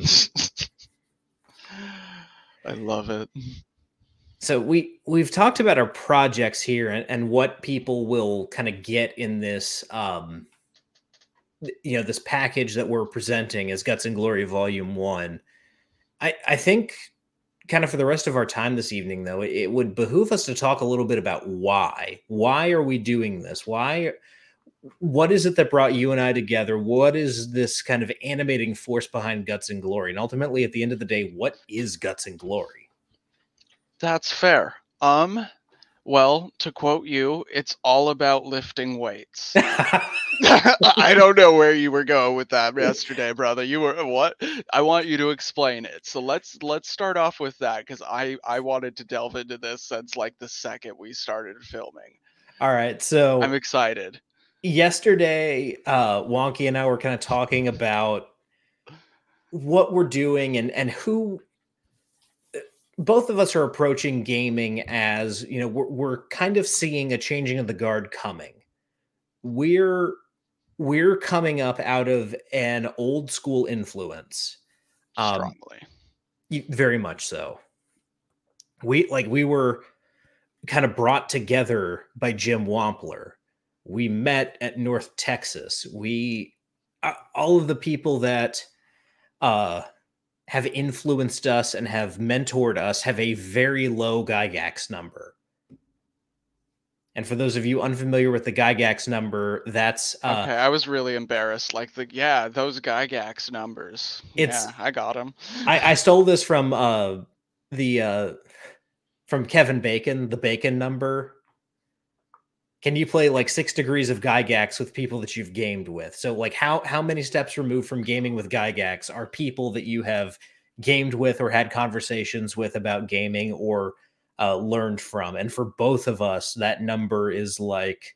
B: I love it.
A: So we we've talked about our projects here and, and what people will kind of get in this um you know this package that we're presenting as Guts and Glory Volume One. I, I think kind of for the rest of our time this evening, though, it, it would behoove us to talk a little bit about why. Why are we doing this? Why? What is it that brought you and I together? What is this kind of animating force behind Guts and Glory? And ultimately, at the end of the day, what is Guts and Glory?
B: That's fair. Um, well, to quote you, it's all about lifting weights. I don't know where you were going with that yesterday, brother. You were what? I want you to explain it. So let's let's start off with that because I I wanted to delve into this since like the second we started filming.
A: All right, so
B: I'm excited.
A: Yesterday, uh, Wonky and I were kind of talking about what we're doing and and who. Both of us are approaching gaming as, you know, we're, we're kind of seeing a changing of the guard coming. We're we're coming up out of an old school influence.
B: Strongly.
A: Um, very much so. We like we were kind of brought together by Jim Wampler. We met at North Texas. We uh, all of the people that uh have influenced us and have mentored us have a very low Gygax number. And for those of you unfamiliar with the Gygax number, that's...
B: Uh, okay, I was really embarrassed. Like, the yeah, those Gygax numbers. It's, yeah, I got them.
A: I, I stole this from uh, the uh, from Kevin Bacon, the Bacon number. Can you play like six degrees of Gygax with people that you've gamed with? So like how how many steps removed from gaming with Gygax are people that you have gamed with or had conversations with about gaming or uh, learned from? And for both of us, that number is like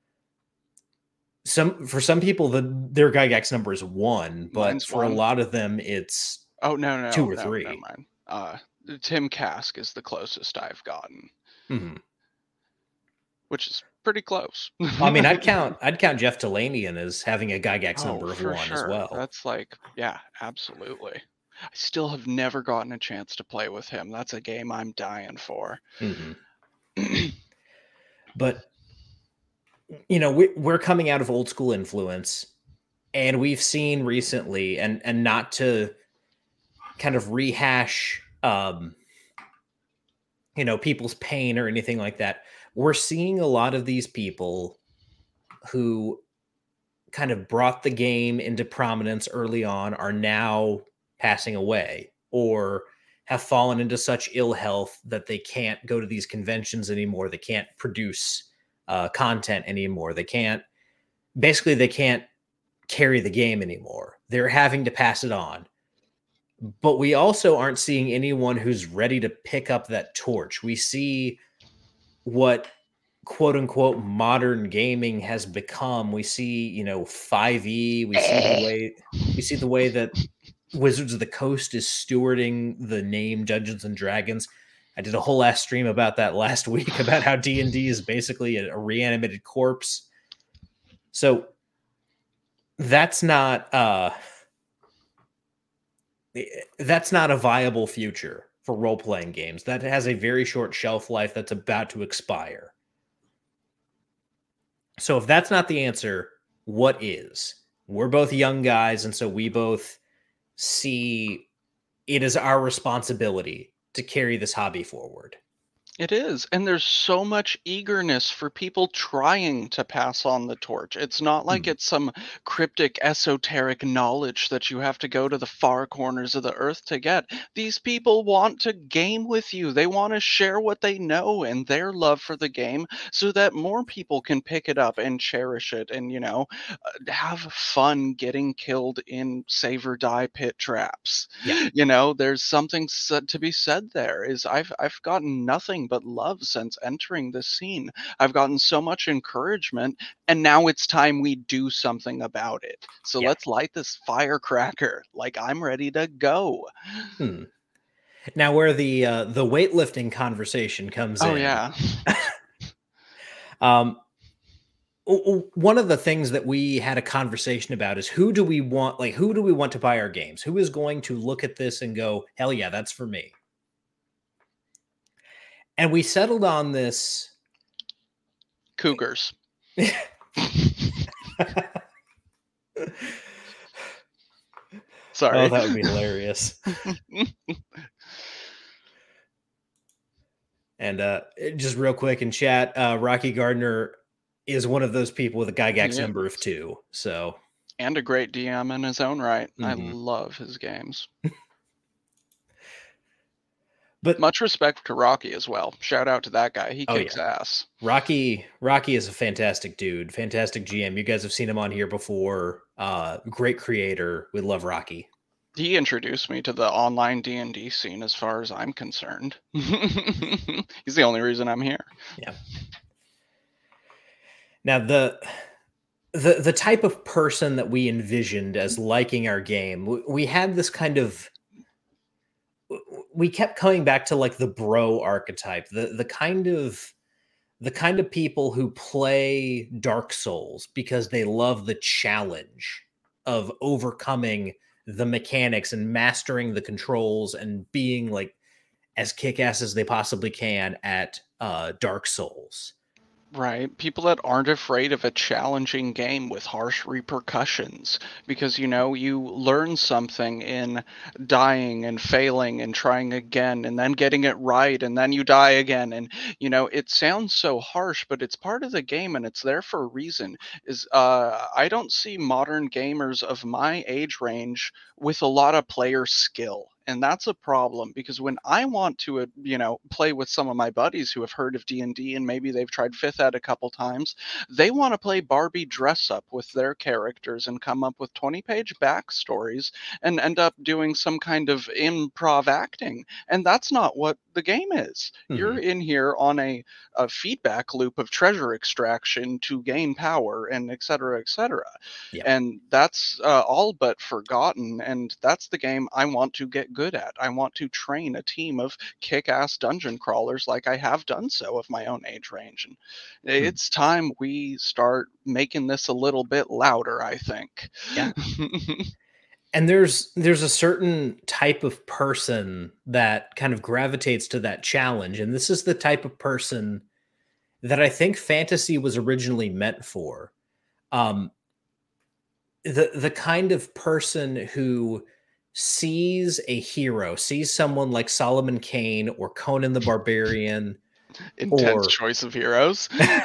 A: some for some people the their Gygax number is one, but Mine's for one. A lot of them it's
B: oh no no
A: two or
B: no,
A: three.
B: Never mind. Uh, Tim Kask is the closest I've gotten.
A: Mm-hmm.
B: which is pretty close.
A: I mean, I'd count I'd count Jeff Talanian as having a Gygax
B: Oh,
A: number of
B: for
A: one as
B: sure.
A: well.
B: That's like, yeah, absolutely. I still have never gotten a chance to play with him. That's a game I'm dying for.
A: Mm-hmm. But, you know, we, we're coming out of old school influence, and we've seen recently, and and not to kind of rehash, um, you know, people's pain or anything like that. We're seeing a lot of these people who kind of brought the game into prominence early on are now passing away or have fallen into such ill health that they can't go to these conventions anymore. They can't produce uh, content anymore. They can't, basically, they can't carry the game anymore. They're having to pass it on. But we also aren't seeing anyone who's ready to pick up that torch. We see what quote unquote modern gaming has become. We see, you know, five E. We see the way we see the way that Wizards of the Coast is stewarding the name Dungeons and Dragons. I did a whole ass stream about that last week about how D and D is basically a, a reanimated corpse. So that's not uh that's not a viable future for role-playing games. That has a very short shelf life that's about to expire. So if that's not the answer, what is? We're both young guys, and so we both see it as our responsibility to carry this hobby forward.
B: It is. And there's so much eagerness for people trying to pass on the torch. It's not like
A: Hmm.
B: it's some cryptic, esoteric knowledge that you have to go to the far corners of the earth to get. These people want to game with you. They want to share what they know and their love for the game so that more people can pick it up and cherish it and, you know, uh, have fun getting killed in save or die pit traps.
A: Yeah.
B: You know, there's something said to be said there is I've I've gotten nothing but love since entering this scene. I've gotten so much encouragement, and now it's time we do something about it. So
A: Yeah.
B: let's light this firecracker. Like, I'm ready to go.
A: Hmm. Now, where the uh, the weightlifting conversation comes
B: Oh
A: in,
B: yeah.
A: um, w- w- one of the things that we had a conversation about is who do we want, like who do we want to buy our games? Who is going to look at this and go, hell yeah, that's for me? And we settled on this.
B: Cougars. Sorry.
A: Oh, that would be hilarious. And uh, just real quick in chat, uh, Rocky Gardner is one of those people with a Gygax
B: Yeah.
A: number of two. So,
B: and a great D M in his own right. I
A: Mhm.
B: love his games.
A: but
B: Much respect to Rocky as well. Shout out to that guy. He
A: Oh,
B: kicks ass.
A: Rocky Rocky is a fantastic dude, fantastic G M. You guys have seen him on here before. Uh, great creator. We love Rocky.
B: He introduced me to the online D and D scene as far as I'm concerned. He's the only reason I'm here.
A: Yeah. Now the the the type of person that we envisioned as liking our game, we, we had this kind of we kept coming back to like the bro archetype, the the kind of the kind of people who play Dark Souls because they love the challenge of overcoming the mechanics and mastering the controls and being like as kick-ass as they possibly can at uh, Dark Souls.
B: Right. People that aren't afraid of a challenging game with harsh repercussions because, you know, you learn something in dying and failing and trying again and then getting it right and then you die again. And, you know, it sounds so harsh, but it's part of the game and it's there for a reason. Is uh, I don't see modern gamers of my age range with a lot of player skill. And that's a problem because when I want to, uh, you know, play with some of my buddies who have heard of D and D and maybe they've tried fifth Ed a couple times, they want to play Barbie dress up with their characters and come up with twenty page backstories and end up doing some kind of improv acting. And that's not what the game is.
A: Mhm.
B: You're in here on a, a feedback loop of treasure extraction to gain power and et cetera, et cetera.
A: Yep.
B: And that's uh, all but forgotten. And that's the game I want to get good good at. I want to train a team of kick-ass dungeon crawlers like I have done so of my own age range. And
A: Hmm.
B: it's time we start making this a little bit louder, I think.
A: Yeah. And there's there's a certain type of person that kind of gravitates to that challenge, and this is the type of person that I think fantasy was originally meant for. Um, the the kind of person who sees a hero, sees someone like Solomon Kane or Conan the Barbarian
B: Intense
A: or
B: choice of heroes.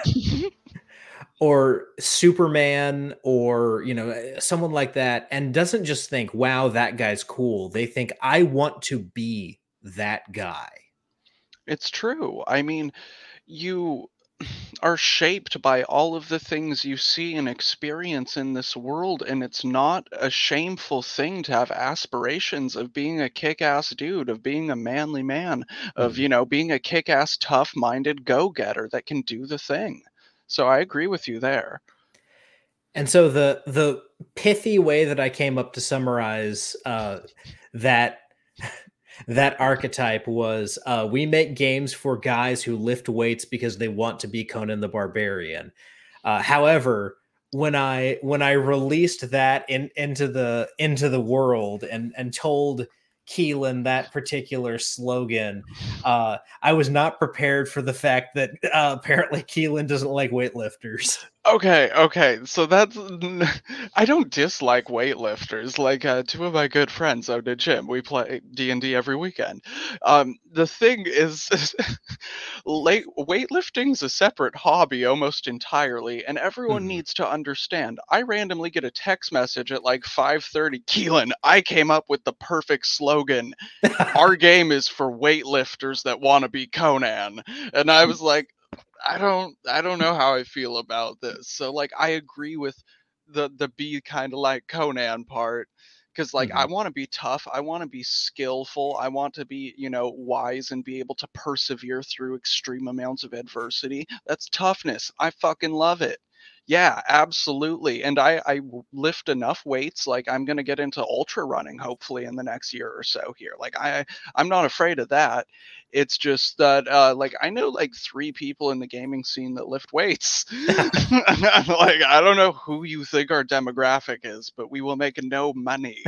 A: or Superman or, you know, eh, someone like that, and doesn't just think, "Wow, that guy's cool." They think, "I want to be that guy."
B: It's true. I mean, you are shaped by all of the things you see and experience in this world, and it's not a shameful thing to have aspirations of being a kick-ass dude, of being a manly man, of,
A: Mhm.
B: you know, being a kick-ass tough-minded go-getter that can do the thing. So I agree with you there.
A: And so the the pithy way that I came up to summarize uh, that that archetype was, uh, we make games for guys who lift weights because they want to be Conan the Barbarian. Uh, however, when I when I released that in into the into the world and and told Keelan that particular slogan, uh, I was not prepared for the fact that uh, apparently Keelan doesn't like weightlifters.
B: Okay, okay. So that's I don't dislike weightlifters. Like uh, two of my good friends out at gym, we play D and D every weekend. Um, the thing is, late weightlifting's a separate hobby almost entirely, and everyone
A: Mhm.
B: needs to understand. I randomly get a text message at like five thirty. Keelan, I came up with the perfect slogan. Our game is for weightlifters that want to be Conan, and I was like, I don't I don't know how I feel about this. So like I agree with the the be kind of like Conan part, cuz like I
A: Mhm.
B: want to be tough, I want to be skillful, I want to be, you know, wise and be able to persevere through extreme amounts of adversity. That's toughness. I fucking love it. Yeah, absolutely. And I I w- lift enough weights, like I'm going to get into ultra running hopefully in the next year or so here. Like I I'm not afraid of that. It's just that, uh, like, I know like three people in the gaming scene that lift weights. Like, I don't know who you think our demographic is, but we will make no money.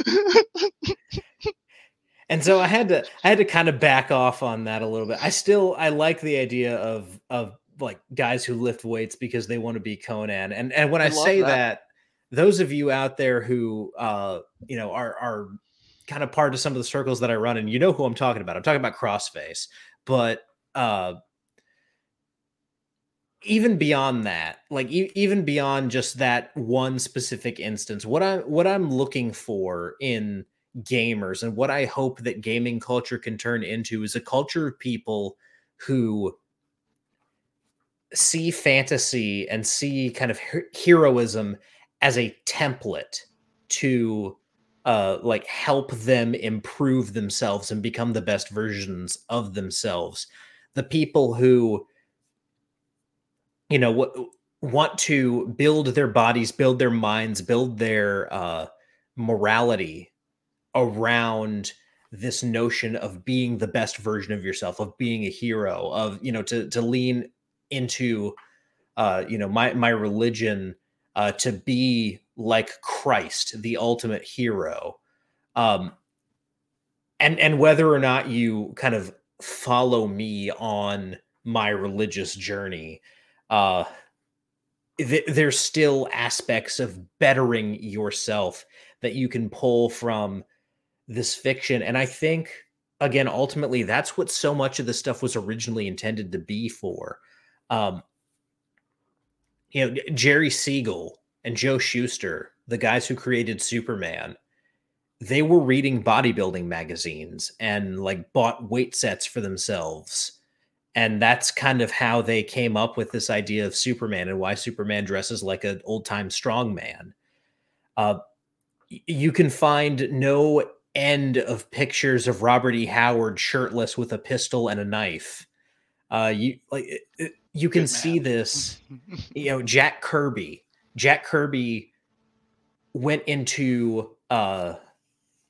A: And so I had to I had to kind of back off on that a little bit. I still I like the idea of of like guys who lift weights because they want to be Conan. And and when
B: I
A: I
B: love
A: say
B: that.
A: that, those of you out there who uh you know are are kind of part of some of the circles that I run in, you know who I'm talking about. I'm talking about Crossface. But uh even beyond that, like e- even beyond just that one specific instance, what I what I'm looking for in gamers and what I hope that gaming culture can turn into is a culture of people who see fantasy and see kind of her- heroism as a template to uh like help them improve themselves and become the best versions of themselves. The people who, you know, what want to build their bodies, build their minds, build their uh morality around this notion of being the best version of yourself, of being a hero, of, you know, to to lean into uh you know, my my religion, uh to be like Christ, the ultimate hero. Um and and whether or not you kind of follow me on my religious journey, uh th- there's still aspects of bettering yourself that you can pull from this fiction. And I think, again, ultimately, that's what so much of the stuff was originally intended to be for. Um, you know, Jerry Siegel and Joe Shuster, the guys who created Superman, they were reading bodybuilding magazines and like bought weight sets for themselves. And that's kind of how they came up with this idea of Superman and why Superman dresses like an old time strongman. Uh, you can find no end of pictures of Robert E. Howard shirtless with a pistol and a knife. Uh, you like it- it- you can
B: Good
A: see
B: man.
A: this. You know, Jack Kirby. Jack Kirby went into uh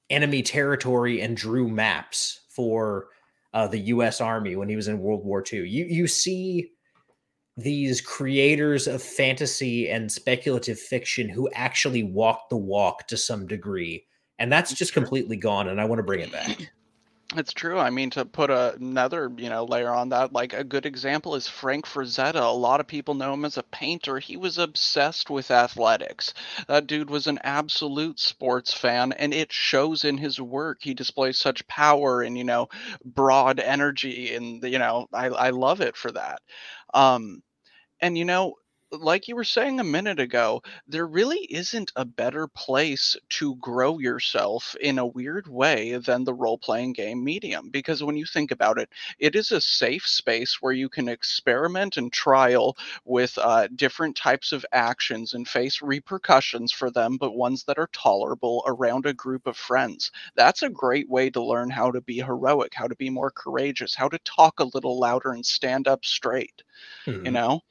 A: enemy territory and drew maps for uh, the U S Army when he was in World War Two. You you see these creators of fantasy and speculative fiction who actually walk the walk to some degree, and that's
B: It's
A: just
B: true.
A: completely gone. And I want to bring it back.
B: It's true. I mean, to put a, another, you know, layer on that, like a good example is Frank Frazetta. A lot of people know him as a painter. He was obsessed with athletics. That dude was an absolute sports fan, and it shows in his work. He displays such power and, you know, broad energy, and you know, I I love it for that. Um, and you know, like you were saying a minute ago, there really isn't a better place to grow yourself in a weird way than the role playing game medium. Because when you think about it, it is a safe space where you can experiment and trial with uh, different types of actions and face repercussions for them, but ones that are tolerable around a group of friends. That's a great way to learn how to be heroic, how to be more courageous, how to talk a little louder and stand up straight, you
A: Mhm.
B: know?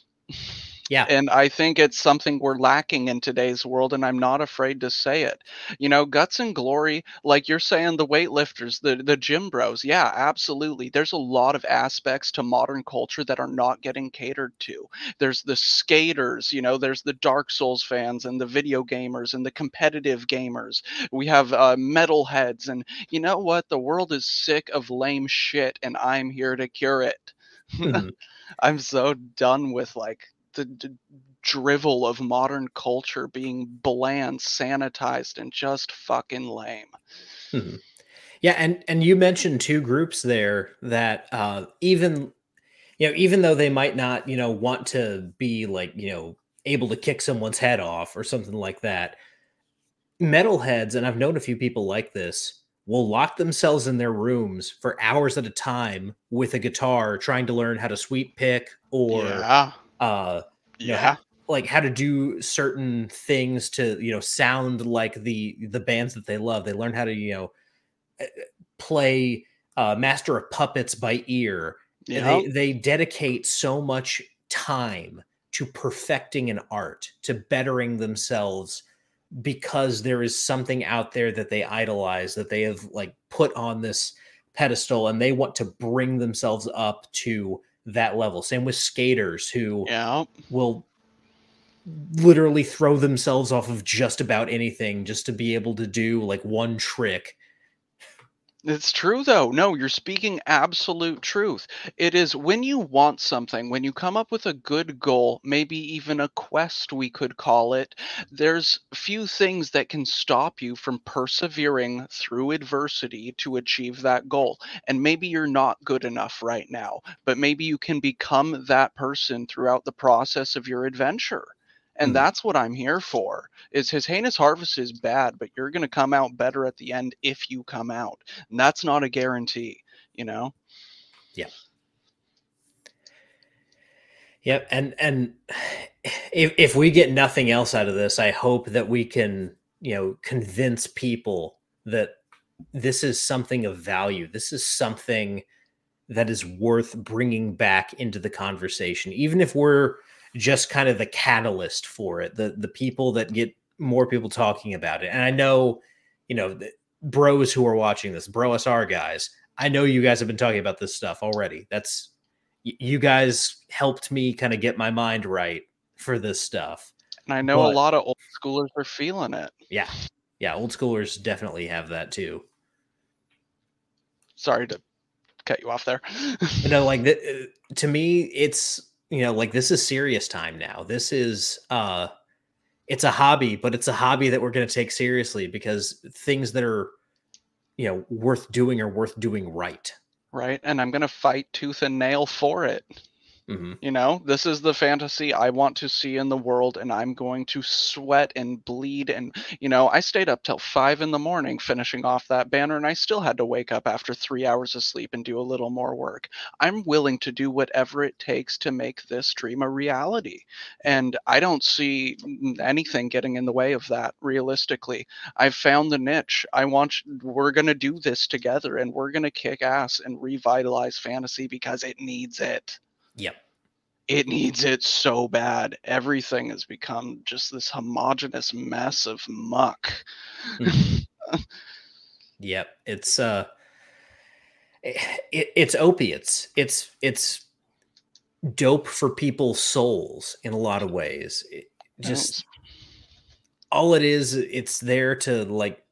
A: Yeah.
B: And I think it's something we're lacking in today's world, and I'm not afraid to say it. You know, guts and glory, like you're saying, the weightlifters, the the gym bros, yeah, absolutely. There's a lot of aspects to modern culture that are not getting catered to. There's the skaters, you know, there's the Dark Souls fans and the video gamers and the competitive gamers. We have uh, metalheads, and you know what? The world is sick of lame shit, and I'm here to cure it.
A: Mhm.
B: I'm so done with like the, the drivel of modern culture being bland, sanitized, and just fucking lame.
A: Mhm. Yeah, and and you mentioned two groups there that uh, even you know even though they might not you know want to be like you know able to kick someone's head off or something like that, metalheads, and I've known a few people like this, will lock themselves in their rooms for hours at a time with a guitar, trying to learn how to sweep pick or
B: Yeah,
A: uh, you know ha-
B: yeah.
A: like how to do certain things to you know sound like the the bands that they love. They learn how to you know play uh, Master of Puppets by ear.
B: Yep.
A: They they dedicate so much time to perfecting an art, to bettering themselves because there is something out there that they idolize, that they have like put on this pedestal, and they want to bring themselves up to that level. Same with skaters who
B: Yep.
A: will literally throw themselves off of just about anything just to be able to do like one trick.
B: It's true though. No, you're speaking absolute truth. It is when you want something, when you come up with a good goal, maybe even a quest, we could call it, there's few things that can stop you from persevering through adversity to achieve that goal. And maybe you're not good enough right now, but maybe you can become that person throughout the process of your adventure. And
A: Mhm.
B: that's what I'm here for. Is his heinous harvest is bad, but you're going to come out better at the end if you come out. And that's not a guarantee, you know?
A: Yeah. Yep, and and if if we get nothing else out of this, I hope that we can, you know, convince people that this is something of value. This is something that is worth bringing back into the conversation, even if we're just kind of the catalyst for it, the the people that get more people talking about it. And I know, you know, the bros who are watching this, bro S R guys, I know you guys have been talking about this stuff already. That's y- you guys helped me kind of get my mind right for this stuff.
B: And I know a
A: But
B: lot of old schoolers are feeling it.
A: yeah, yeah, old schoolers definitely have that too.
B: Sorry to cut you off there.
A: But no, like th- uh, to me, it's you know, like this is serious time now. This is uh it's a hobby, but it's a hobby that we're gonna take seriously because things that are, you know, worth doing are worth doing right.
B: Right? And I'm going to fight tooth and nail for it.
A: Hmm.
B: You know, this is the fantasy I want to see in the world, and I'm going to sweat and bleed. And, you know, I stayed up till five in the morning finishing off that banner, and I still had to wake up after three hours of sleep and do a little more work. I'm willing to do whatever it takes to make this dream a reality. And I don't see n- anything getting in the way of that, realistically. I've found the niche. I want, we're going to do this together, and we're going to kick ass and revitalize fantasy because it needs it.
A: Yep.
B: It needs it so bad. Everything has become just this homogenous mess of muck.
A: Hmm. Yep. It's uh it, it's opiates. It's it's dope for people's souls in a lot of ways. It just
B: Yes.
A: all it is, it's there to like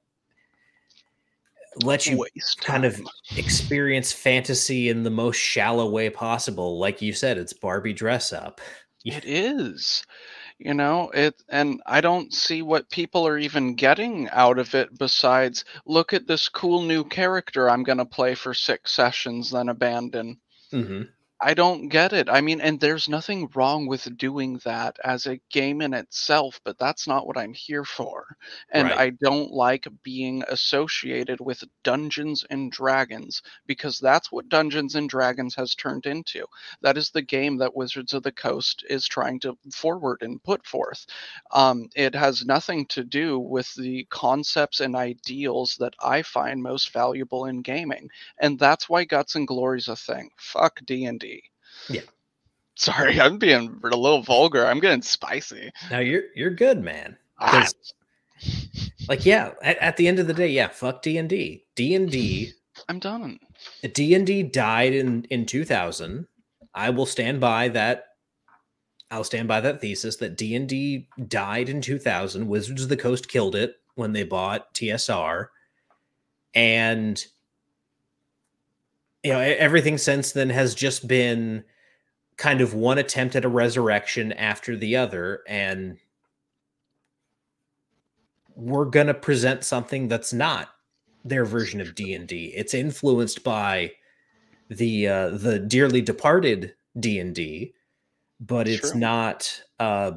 A: let you
B: Waste
A: kind of
B: time.
A: experience fantasy in the most shallow way possible. Like you said, it's Barbie dress up.
B: It is. You know, it and I don't see what people are even getting out of it besides look at this cool new character I'm going to play for six sessions then abandon.
A: Hmm.
B: I don't get it. I mean, and there's nothing wrong with doing that as a game in itself, but that's not what I'm here for. And
A: Right.
B: I don't like being associated with Dungeons and Dragons because that's what Dungeons and Dragons has turned into. That is the game that Wizards of the Coast is trying to forward and put forth. Um, it has nothing to do with the concepts and ideals that I find most valuable in gaming, and that's why Guts and Glory's a thing. Fuck D and D.
A: Yeah.
B: Sorry, I'm being a little vulgar. I'm getting spicy.
A: Now you're you're good, man.
B: Ah,
A: Because like yeah, at, at the end of the day, yeah, fuck D and D. D and D
B: I'm done.
A: D and D died in in two thousand. I will stand by that. I'll stand by that thesis that D and D died in two thousand. Wizards of the Coast killed it when they bought T S R, and you know everything since then has just been kind of one attempt at a resurrection after the other, and we're going to present something that's not their version of D and D. It's influenced by the uh, the dearly departed D and D, but it's
B: True.
A: not. Uh,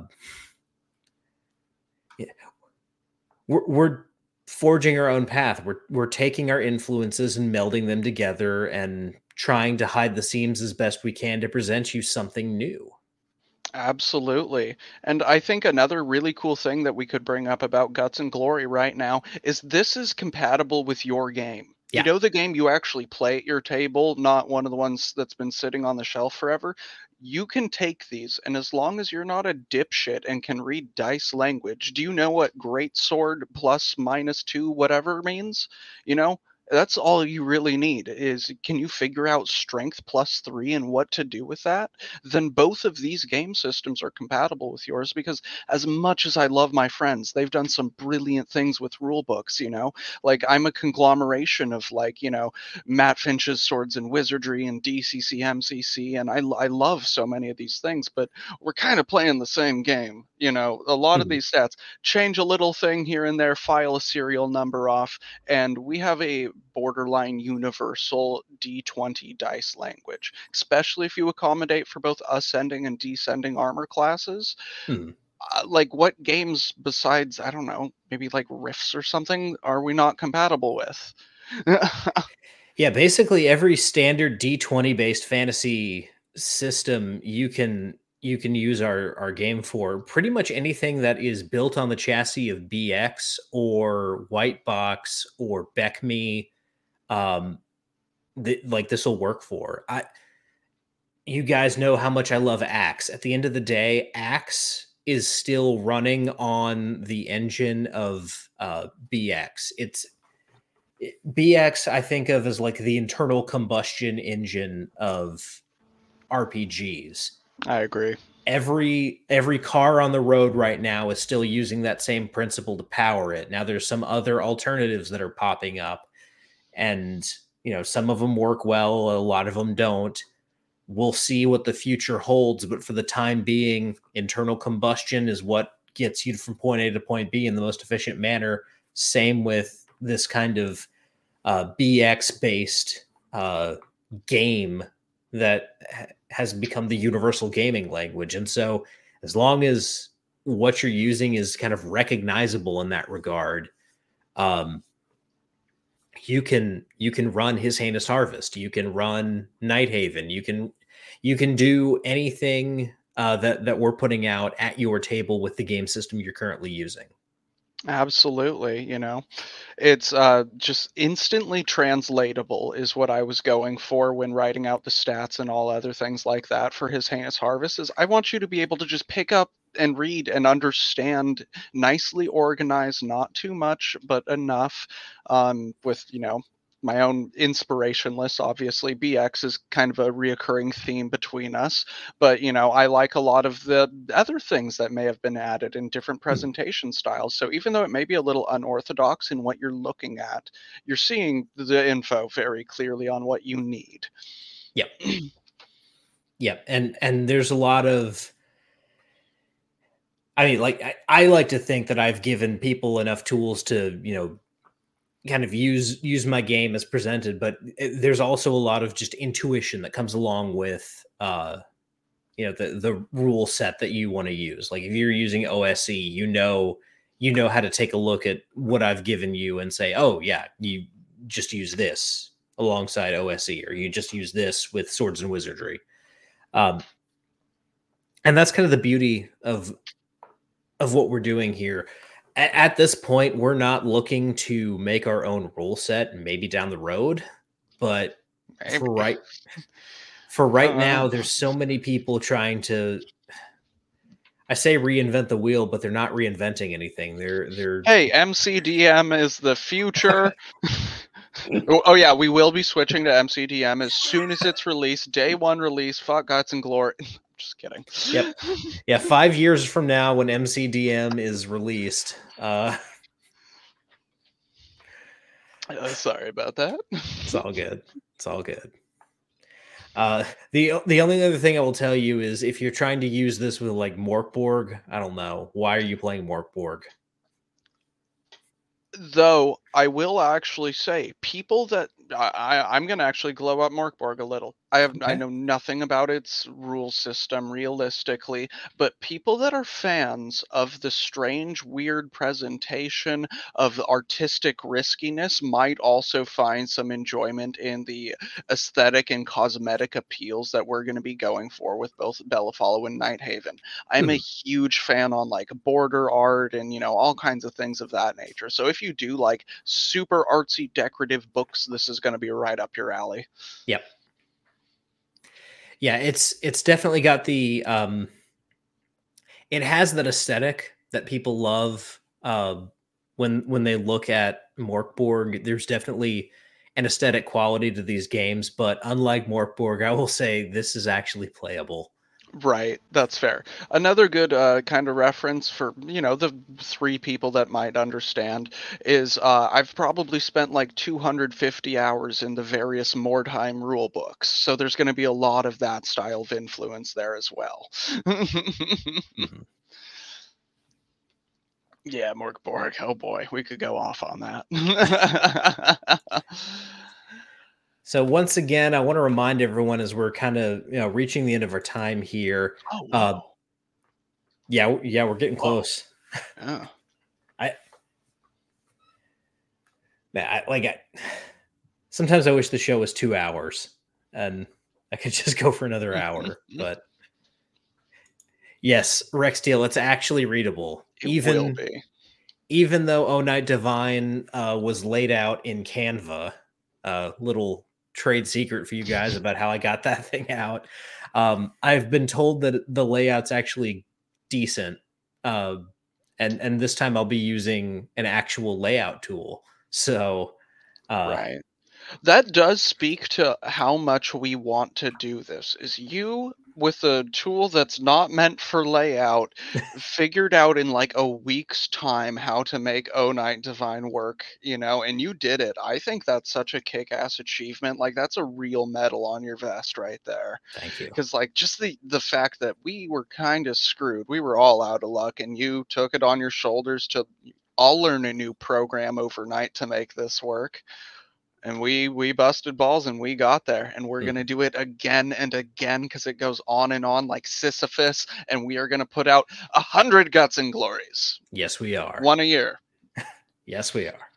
A: we're, we're forging our own path. We're we're taking our influences and melding them together and trying to hide the seams as best we can to present you something new.
B: Absolutely. And I think another really cool thing that we could bring up about Guts and Glory right now is this is compatible with your game. You
A: Yeah.
B: know, the game you actually play at your table, not one of the ones that's been sitting on the shelf forever. You can take these, and as long as you're not a dipshit and can read dice language, do you know what great sword plus minus two whatever means? You know, that's all you really need is can you figure out strength plus three and what to do with that? Then both of these game systems are compatible with yours because as much as I love my friends, they've done some brilliant things with rule books, you know? Like I'm a conglomeration of like, you know, Matt Finch's Swords and Wizardry and D C C M C C and I I love so many of these things, but we're kind of playing the same game, you know. A lot of
A: Mhm.
B: these stats change a little thing here and there, file a serial number off, and we have a borderline universal D twenty dice language, especially if you accommodate for both ascending and descending armor classes.
A: Mhm.
B: Uh, like, what games besides, I don't know, maybe like Rifts or something, are we not compatible with?
A: Yeah, basically every standard D twenty based fantasy system you can you can use our our game for. Pretty much anything that is built on the chassis of B X or White Box or BECME, um, th- like this will work for. I You guys know how much I love Axe. At the end of the day, Axe is still running on the engine of uh, B X. It's B X I think of as like the internal combustion engine of R P Gs.
B: I agree.
A: Every every car on the road right now is still using that same principle to power it. Now there's some other alternatives that are popping up, and you know some of them work well, a lot of them don't. We'll see what the future holds, but for the time being, internal combustion is what gets you from point A to point B in the most efficient manner. Same with this kind of uh, B X based uh, game that ha- has become the universal gaming language. And so, as long as what you're using is kind of recognizable in that regard, um, you can you can run His Heinous Harvest, you can run Nighthaven, you can you can do anything uh, that that we're putting out at your table with the game system you're currently using.
B: Absolutely, you know. It's uh, just instantly translatable is what I was going for when writing out the stats and all other things like that for His Heinous Harvest is I want you to be able to just pick up and read and understand, nicely organized, not too much, but enough, um, with, you know, my own inspiration list. Obviously, B X is kind of a reoccurring theme between us, but you know, I like a lot of the other things that may have been added in different
A: Hmm.
B: presentation styles. So even though it may be a little unorthodox in what you're looking at, you're seeing the info very clearly on what you need.
A: Yep. Yep. And and there's a lot of, I mean, like I, I like to think that I've given people enough tools to, you know, kind of use use my game as presented, but it, there's also a lot of just intuition that comes along with uh you know the the rule set that you want to use. Like if you're using O S E, you know you know how to take a look at what I've given you and say, "Oh, yeah, you just use this alongside O S E, or you just use this with Swords and Wizardry." Um and that's kind of the beauty of of what we're doing here. At, at this point, we're not looking to make our own rule set, maybe down the road, but
B: Maybe.
A: for right for right
B: Uh,
A: now, there's so many people trying to, I say reinvent the wheel, but they're not reinventing anything. They're they're
B: hey, M C D M is the future. oh, oh, yeah, we will be switching to M C D M as soon as it's released. Day one release. Fuck guts and glory. Just kidding.
A: Yep. Yeah, five years from now when M C D M is released. Uh
B: uh, sorry about that.
A: it's all good. It's all good. Uh, the the only other thing I will tell you is if you're trying to use this with like Morkborg, I don't know. Why are you playing Morkborg?
B: Though I will actually say, people that I, I I'm gonna actually glow up Morkborg a little. I have I
A: Okay.
B: know nothing about its rule system realistically, but people that are fans of the strange, weird presentation of artistic riskiness might also find some enjoyment in the aesthetic and cosmetic appeals that we're going to be going for with both Bellafallow and Nighthaven. I'm a
A: Hmm.
B: huge fan on like border art and you know all kinds of things of that nature. So if you do like super artsy decorative books, this is going to be right up your alley.
A: Yep. Yeah, it's it's definitely got the um it has that aesthetic that people love. Um when when they look at Morkborg, there's definitely an aesthetic quality to these games, but unlike Morkborg, I will say this is actually playable.
B: Right, that's fair. Another good uh, kind of reference for, you know, the three people that might understand is uh, I've probably spent like two hundred fifty hours in the various Mordheim rule books. So there's going to be a lot of that style of influence there as well.
A: Mhm.
B: Yeah, Morkborg. Oh boy, we could go off on that.
A: So once again, I want to remind everyone as we're kind of you know reaching the end of our time here.
B: oh,
A: Uh,
B: whoa.
A: yeah, w- yeah, we're getting
B: Whoa.
A: close.
B: Yeah.
A: I, man, I like I, sometimes I wish the show was two hours and I could just go for another hour. But yes, Rex Deal, it's actually readable,
B: It will
A: even
B: be.
A: even though Oh Night Divine uh, was laid out in Canva. Uh, little trade secret for you guys about how I got that thing out. Um, I've been told that the layout's actually decent, uh, and and this time I'll be using an actual layout tool. So, uh,
B: Right. That does speak to how much we want to do this. Is you with a tool that's not meant for layout figured out in like a week's time how to make O Night Divine work, you know, and you did it. I think that's such a kick-ass achievement. Like that's a real medal on your vest right there.
A: thank you.
B: Cuz like just the the fact that we were kind of screwed. We were all out of luck and you took it on your shoulders to I'll learn a new program overnight to make this work, and we we busted balls and we got there, and we're going to
A: Mhm.
B: do it again and again because it goes on and on like Sisyphus, and we are going to put out a hundred guts and glories,
A: Yes, we are.
B: one a year.
A: Yes, we are.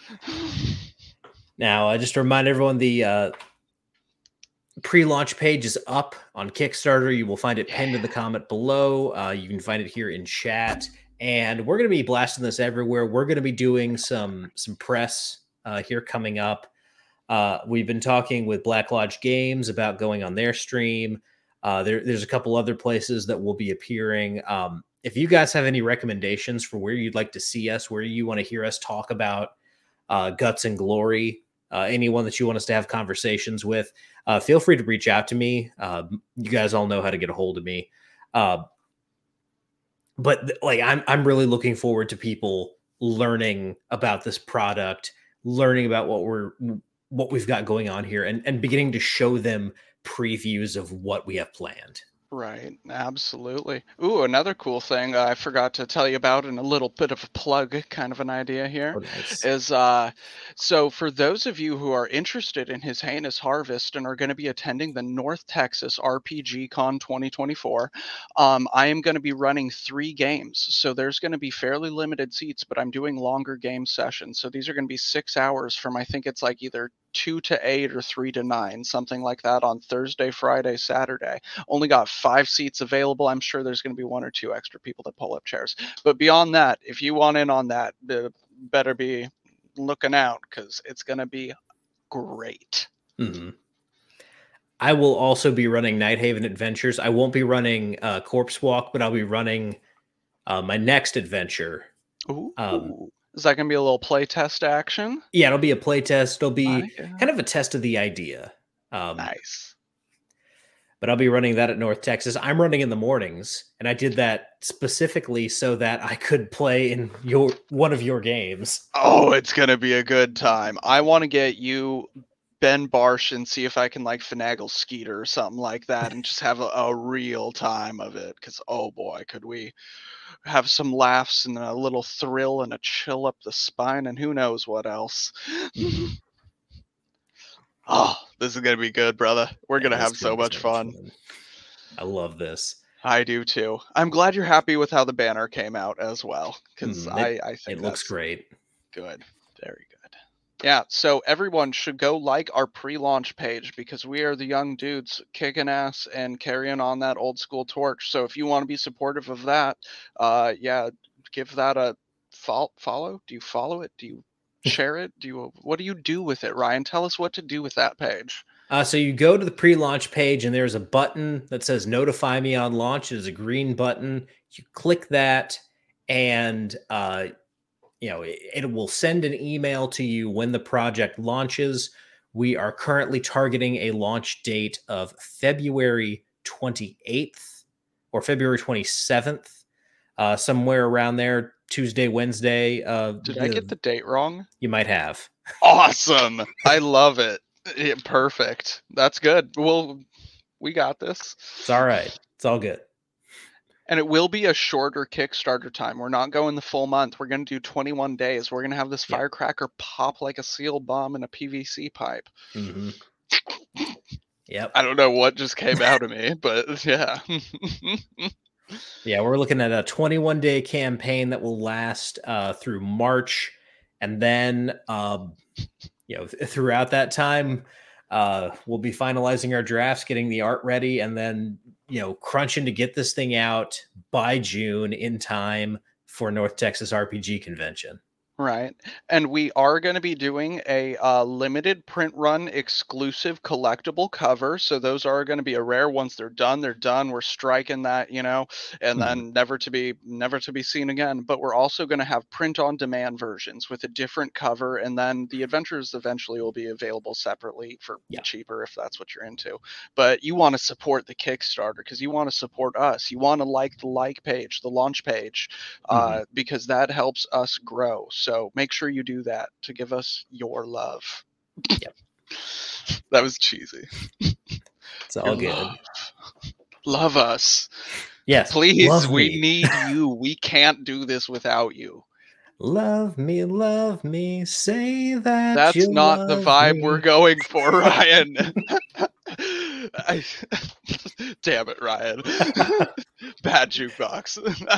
A: Now, uh, just to remind everyone, the uh, pre-launch page is up on Kickstarter. You will find it pinned in the comment below. Uh, you can find it here in chat, and we're going to be blasting this everywhere. We're going to be doing some some press uh, here coming up. Uh, we've been talking with Black Lodge Games about going on their stream. Uh, there, there's a couple other places that will be appearing. Um, if you guys have any recommendations for where you'd like to see us, where you want to hear us talk about uh, Guts and Glory, uh, anyone that you want us to have conversations with, uh, feel free to reach out to me. Uh, you guys all know how to get a hold of me. Uh, but th- like, I'm, I'm really looking forward to people learning about this product, learning about what we're, what we've got going on here, and, and beginning to show them previews of what we have planned.
B: Right, absolutely. Ooh, another cool thing I forgot to tell you about, and a little bit of a plug, kind of an idea here,
A: Oh, nice.
B: is uh, so for those of you who are interested in his heinous harvest and are going to be attending the North Texas R P G Con twenty twenty-four, um, I am going to be running three games. So there's going to be fairly limited seats, but I'm doing longer game sessions. So these are going to be six hours from, I think it's like either two to eight or three to nine, something like that, on Thursday, Friday, Saturday. Only got five seats available. I'm sure there's going to be one or two extra people that pull up chairs. But beyond that, if you want in on that, better be looking out, because it's going to be great.
A: Mm-hmm. I will also be running Nighthaven Adventures. I won't be running uh, Corpse Walk, but I'll be running uh, my next adventure.
B: Ooh.
A: Um,
B: Is that going to be a little play test action?
A: Yeah, it'll be a play test. It'll be
B: Okay.
A: kind of a test of the idea. Um,
B: nice.
A: But I'll be running that at North Texas. I'm running in the mornings, and I did that specifically so that I could play in your one of your games.
B: Oh, it's going to be a good time. I want to get you Ben Barsh and see if I can like finagle Skeeter or something like that and just have a, a real time of it. Because, oh boy, could we have some laughs and a little thrill and a chill up the spine and who knows what else. Mm-hmm. Oh, this is going to be good, brother. We're yeah, going to have so much fun. much fun.
A: I love this.
B: I do too. I'm glad you're happy with how the banner came out as well, because mm, I, I think
A: it looks great.
B: Good. Very good. Yeah, so everyone should go like our pre-launch page, because we are the young dudes kicking ass and carrying on that old school torch. So if you want to be supportive of that, uh, yeah, give that a fo- follow. Do you follow it? Do you share it? Do you? What do you do with it, Ryan? Tell us what to do with that page.
A: Uh, so you go to the pre-launch page, and there's a button that says "Notify me on launch." It is a green button. You click that, and uh, you know, it, it will send an email to you when the project launches. We are currently targeting a launch date of February twenty-eighth or February twenty-seventh, uh, somewhere around there, Tuesday, Wednesday. Uh,
B: Did the, I get the date wrong?
A: You might have.
B: Awesome. I love it. Yeah, perfect. That's good. Well, we got this.
A: It's all right. It's all good.
B: And it will be a shorter Kickstarter time. We're not going the full month. We're going to do twenty-one days. We're going to have this yep. firecracker pop like a seal bomb in a P V C pipe.
A: Mm-hmm. Yep.
B: I don't know what just came out of me, but yeah.
A: Yeah, we're looking at a twenty-one day campaign that will last uh, through March. And then, um, you know, th- throughout that time, uh, we'll be finalizing our drafts, getting the art ready, and then, you know, crunching to get this thing out by June in time for North Texas R P G Convention.
B: Right. And we are going to be doing a uh, limited print run exclusive collectible cover. So those are going to be a rare. Once they're done, they're done. We're striking that, you know, and mm-hmm. then never to be never to be seen again. But we're also going to have print on demand versions with a different cover. And then the adventures eventually will be available separately for yeah. cheaper if that's what you're into. But you want to support the Kickstarter because you want to support us. You want to like the like page, the launch page, uh, mm-hmm. because that helps us grow. So make sure you do that to give us your love.
A: Yep.
B: That was cheesy.
A: It's all your good.
B: Love. Love us.
A: Yes.
B: Please, we me. need you. We can't do this without you.
A: Love me, love me, say that.
B: That's
A: you
B: not
A: love
B: the vibe
A: me.
B: we're going for, Ryan. I, damn it, Ryan. Bad jukebox.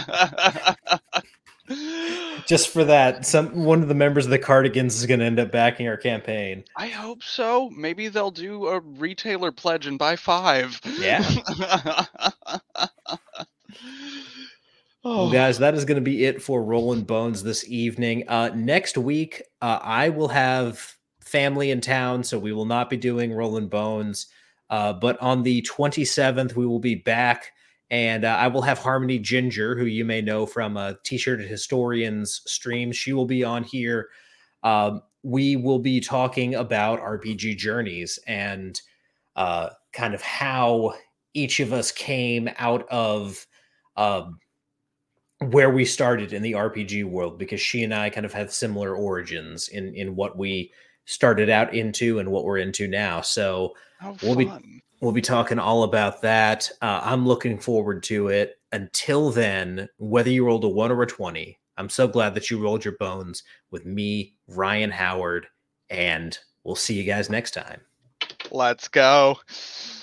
A: Just for that, some one of the members of the Cardigans is going to end up backing our campaign.
B: I hope so. Maybe they'll do a retailer pledge and buy five.
A: Yeah. Well, guys, that is going to be it for Rolling Bones this evening. Uh, next week, uh, I will have family in town, so we will not be doing Rolling Bones. Uh, but on the twenty-seventh, we will be back, And uh, I will have Harmony Ginger, who you may know from uh, T-Shirted Historians stream. She will be on here. Um, we will be talking about R P G journeys and uh, kind of how each of us came out of um, where we started in the R P G world, because she and I kind of have similar origins in in what we started out into and what we're into now. So
B: How
A: we'll be
B: fun.
A: we'll be talking all about that. Uh, I'm looking forward to it. Until then, whether you rolled a one or a twenty, I'm so glad that you rolled your bones with me, Ryan Howard, and we'll see you guys next time.
B: Let's go.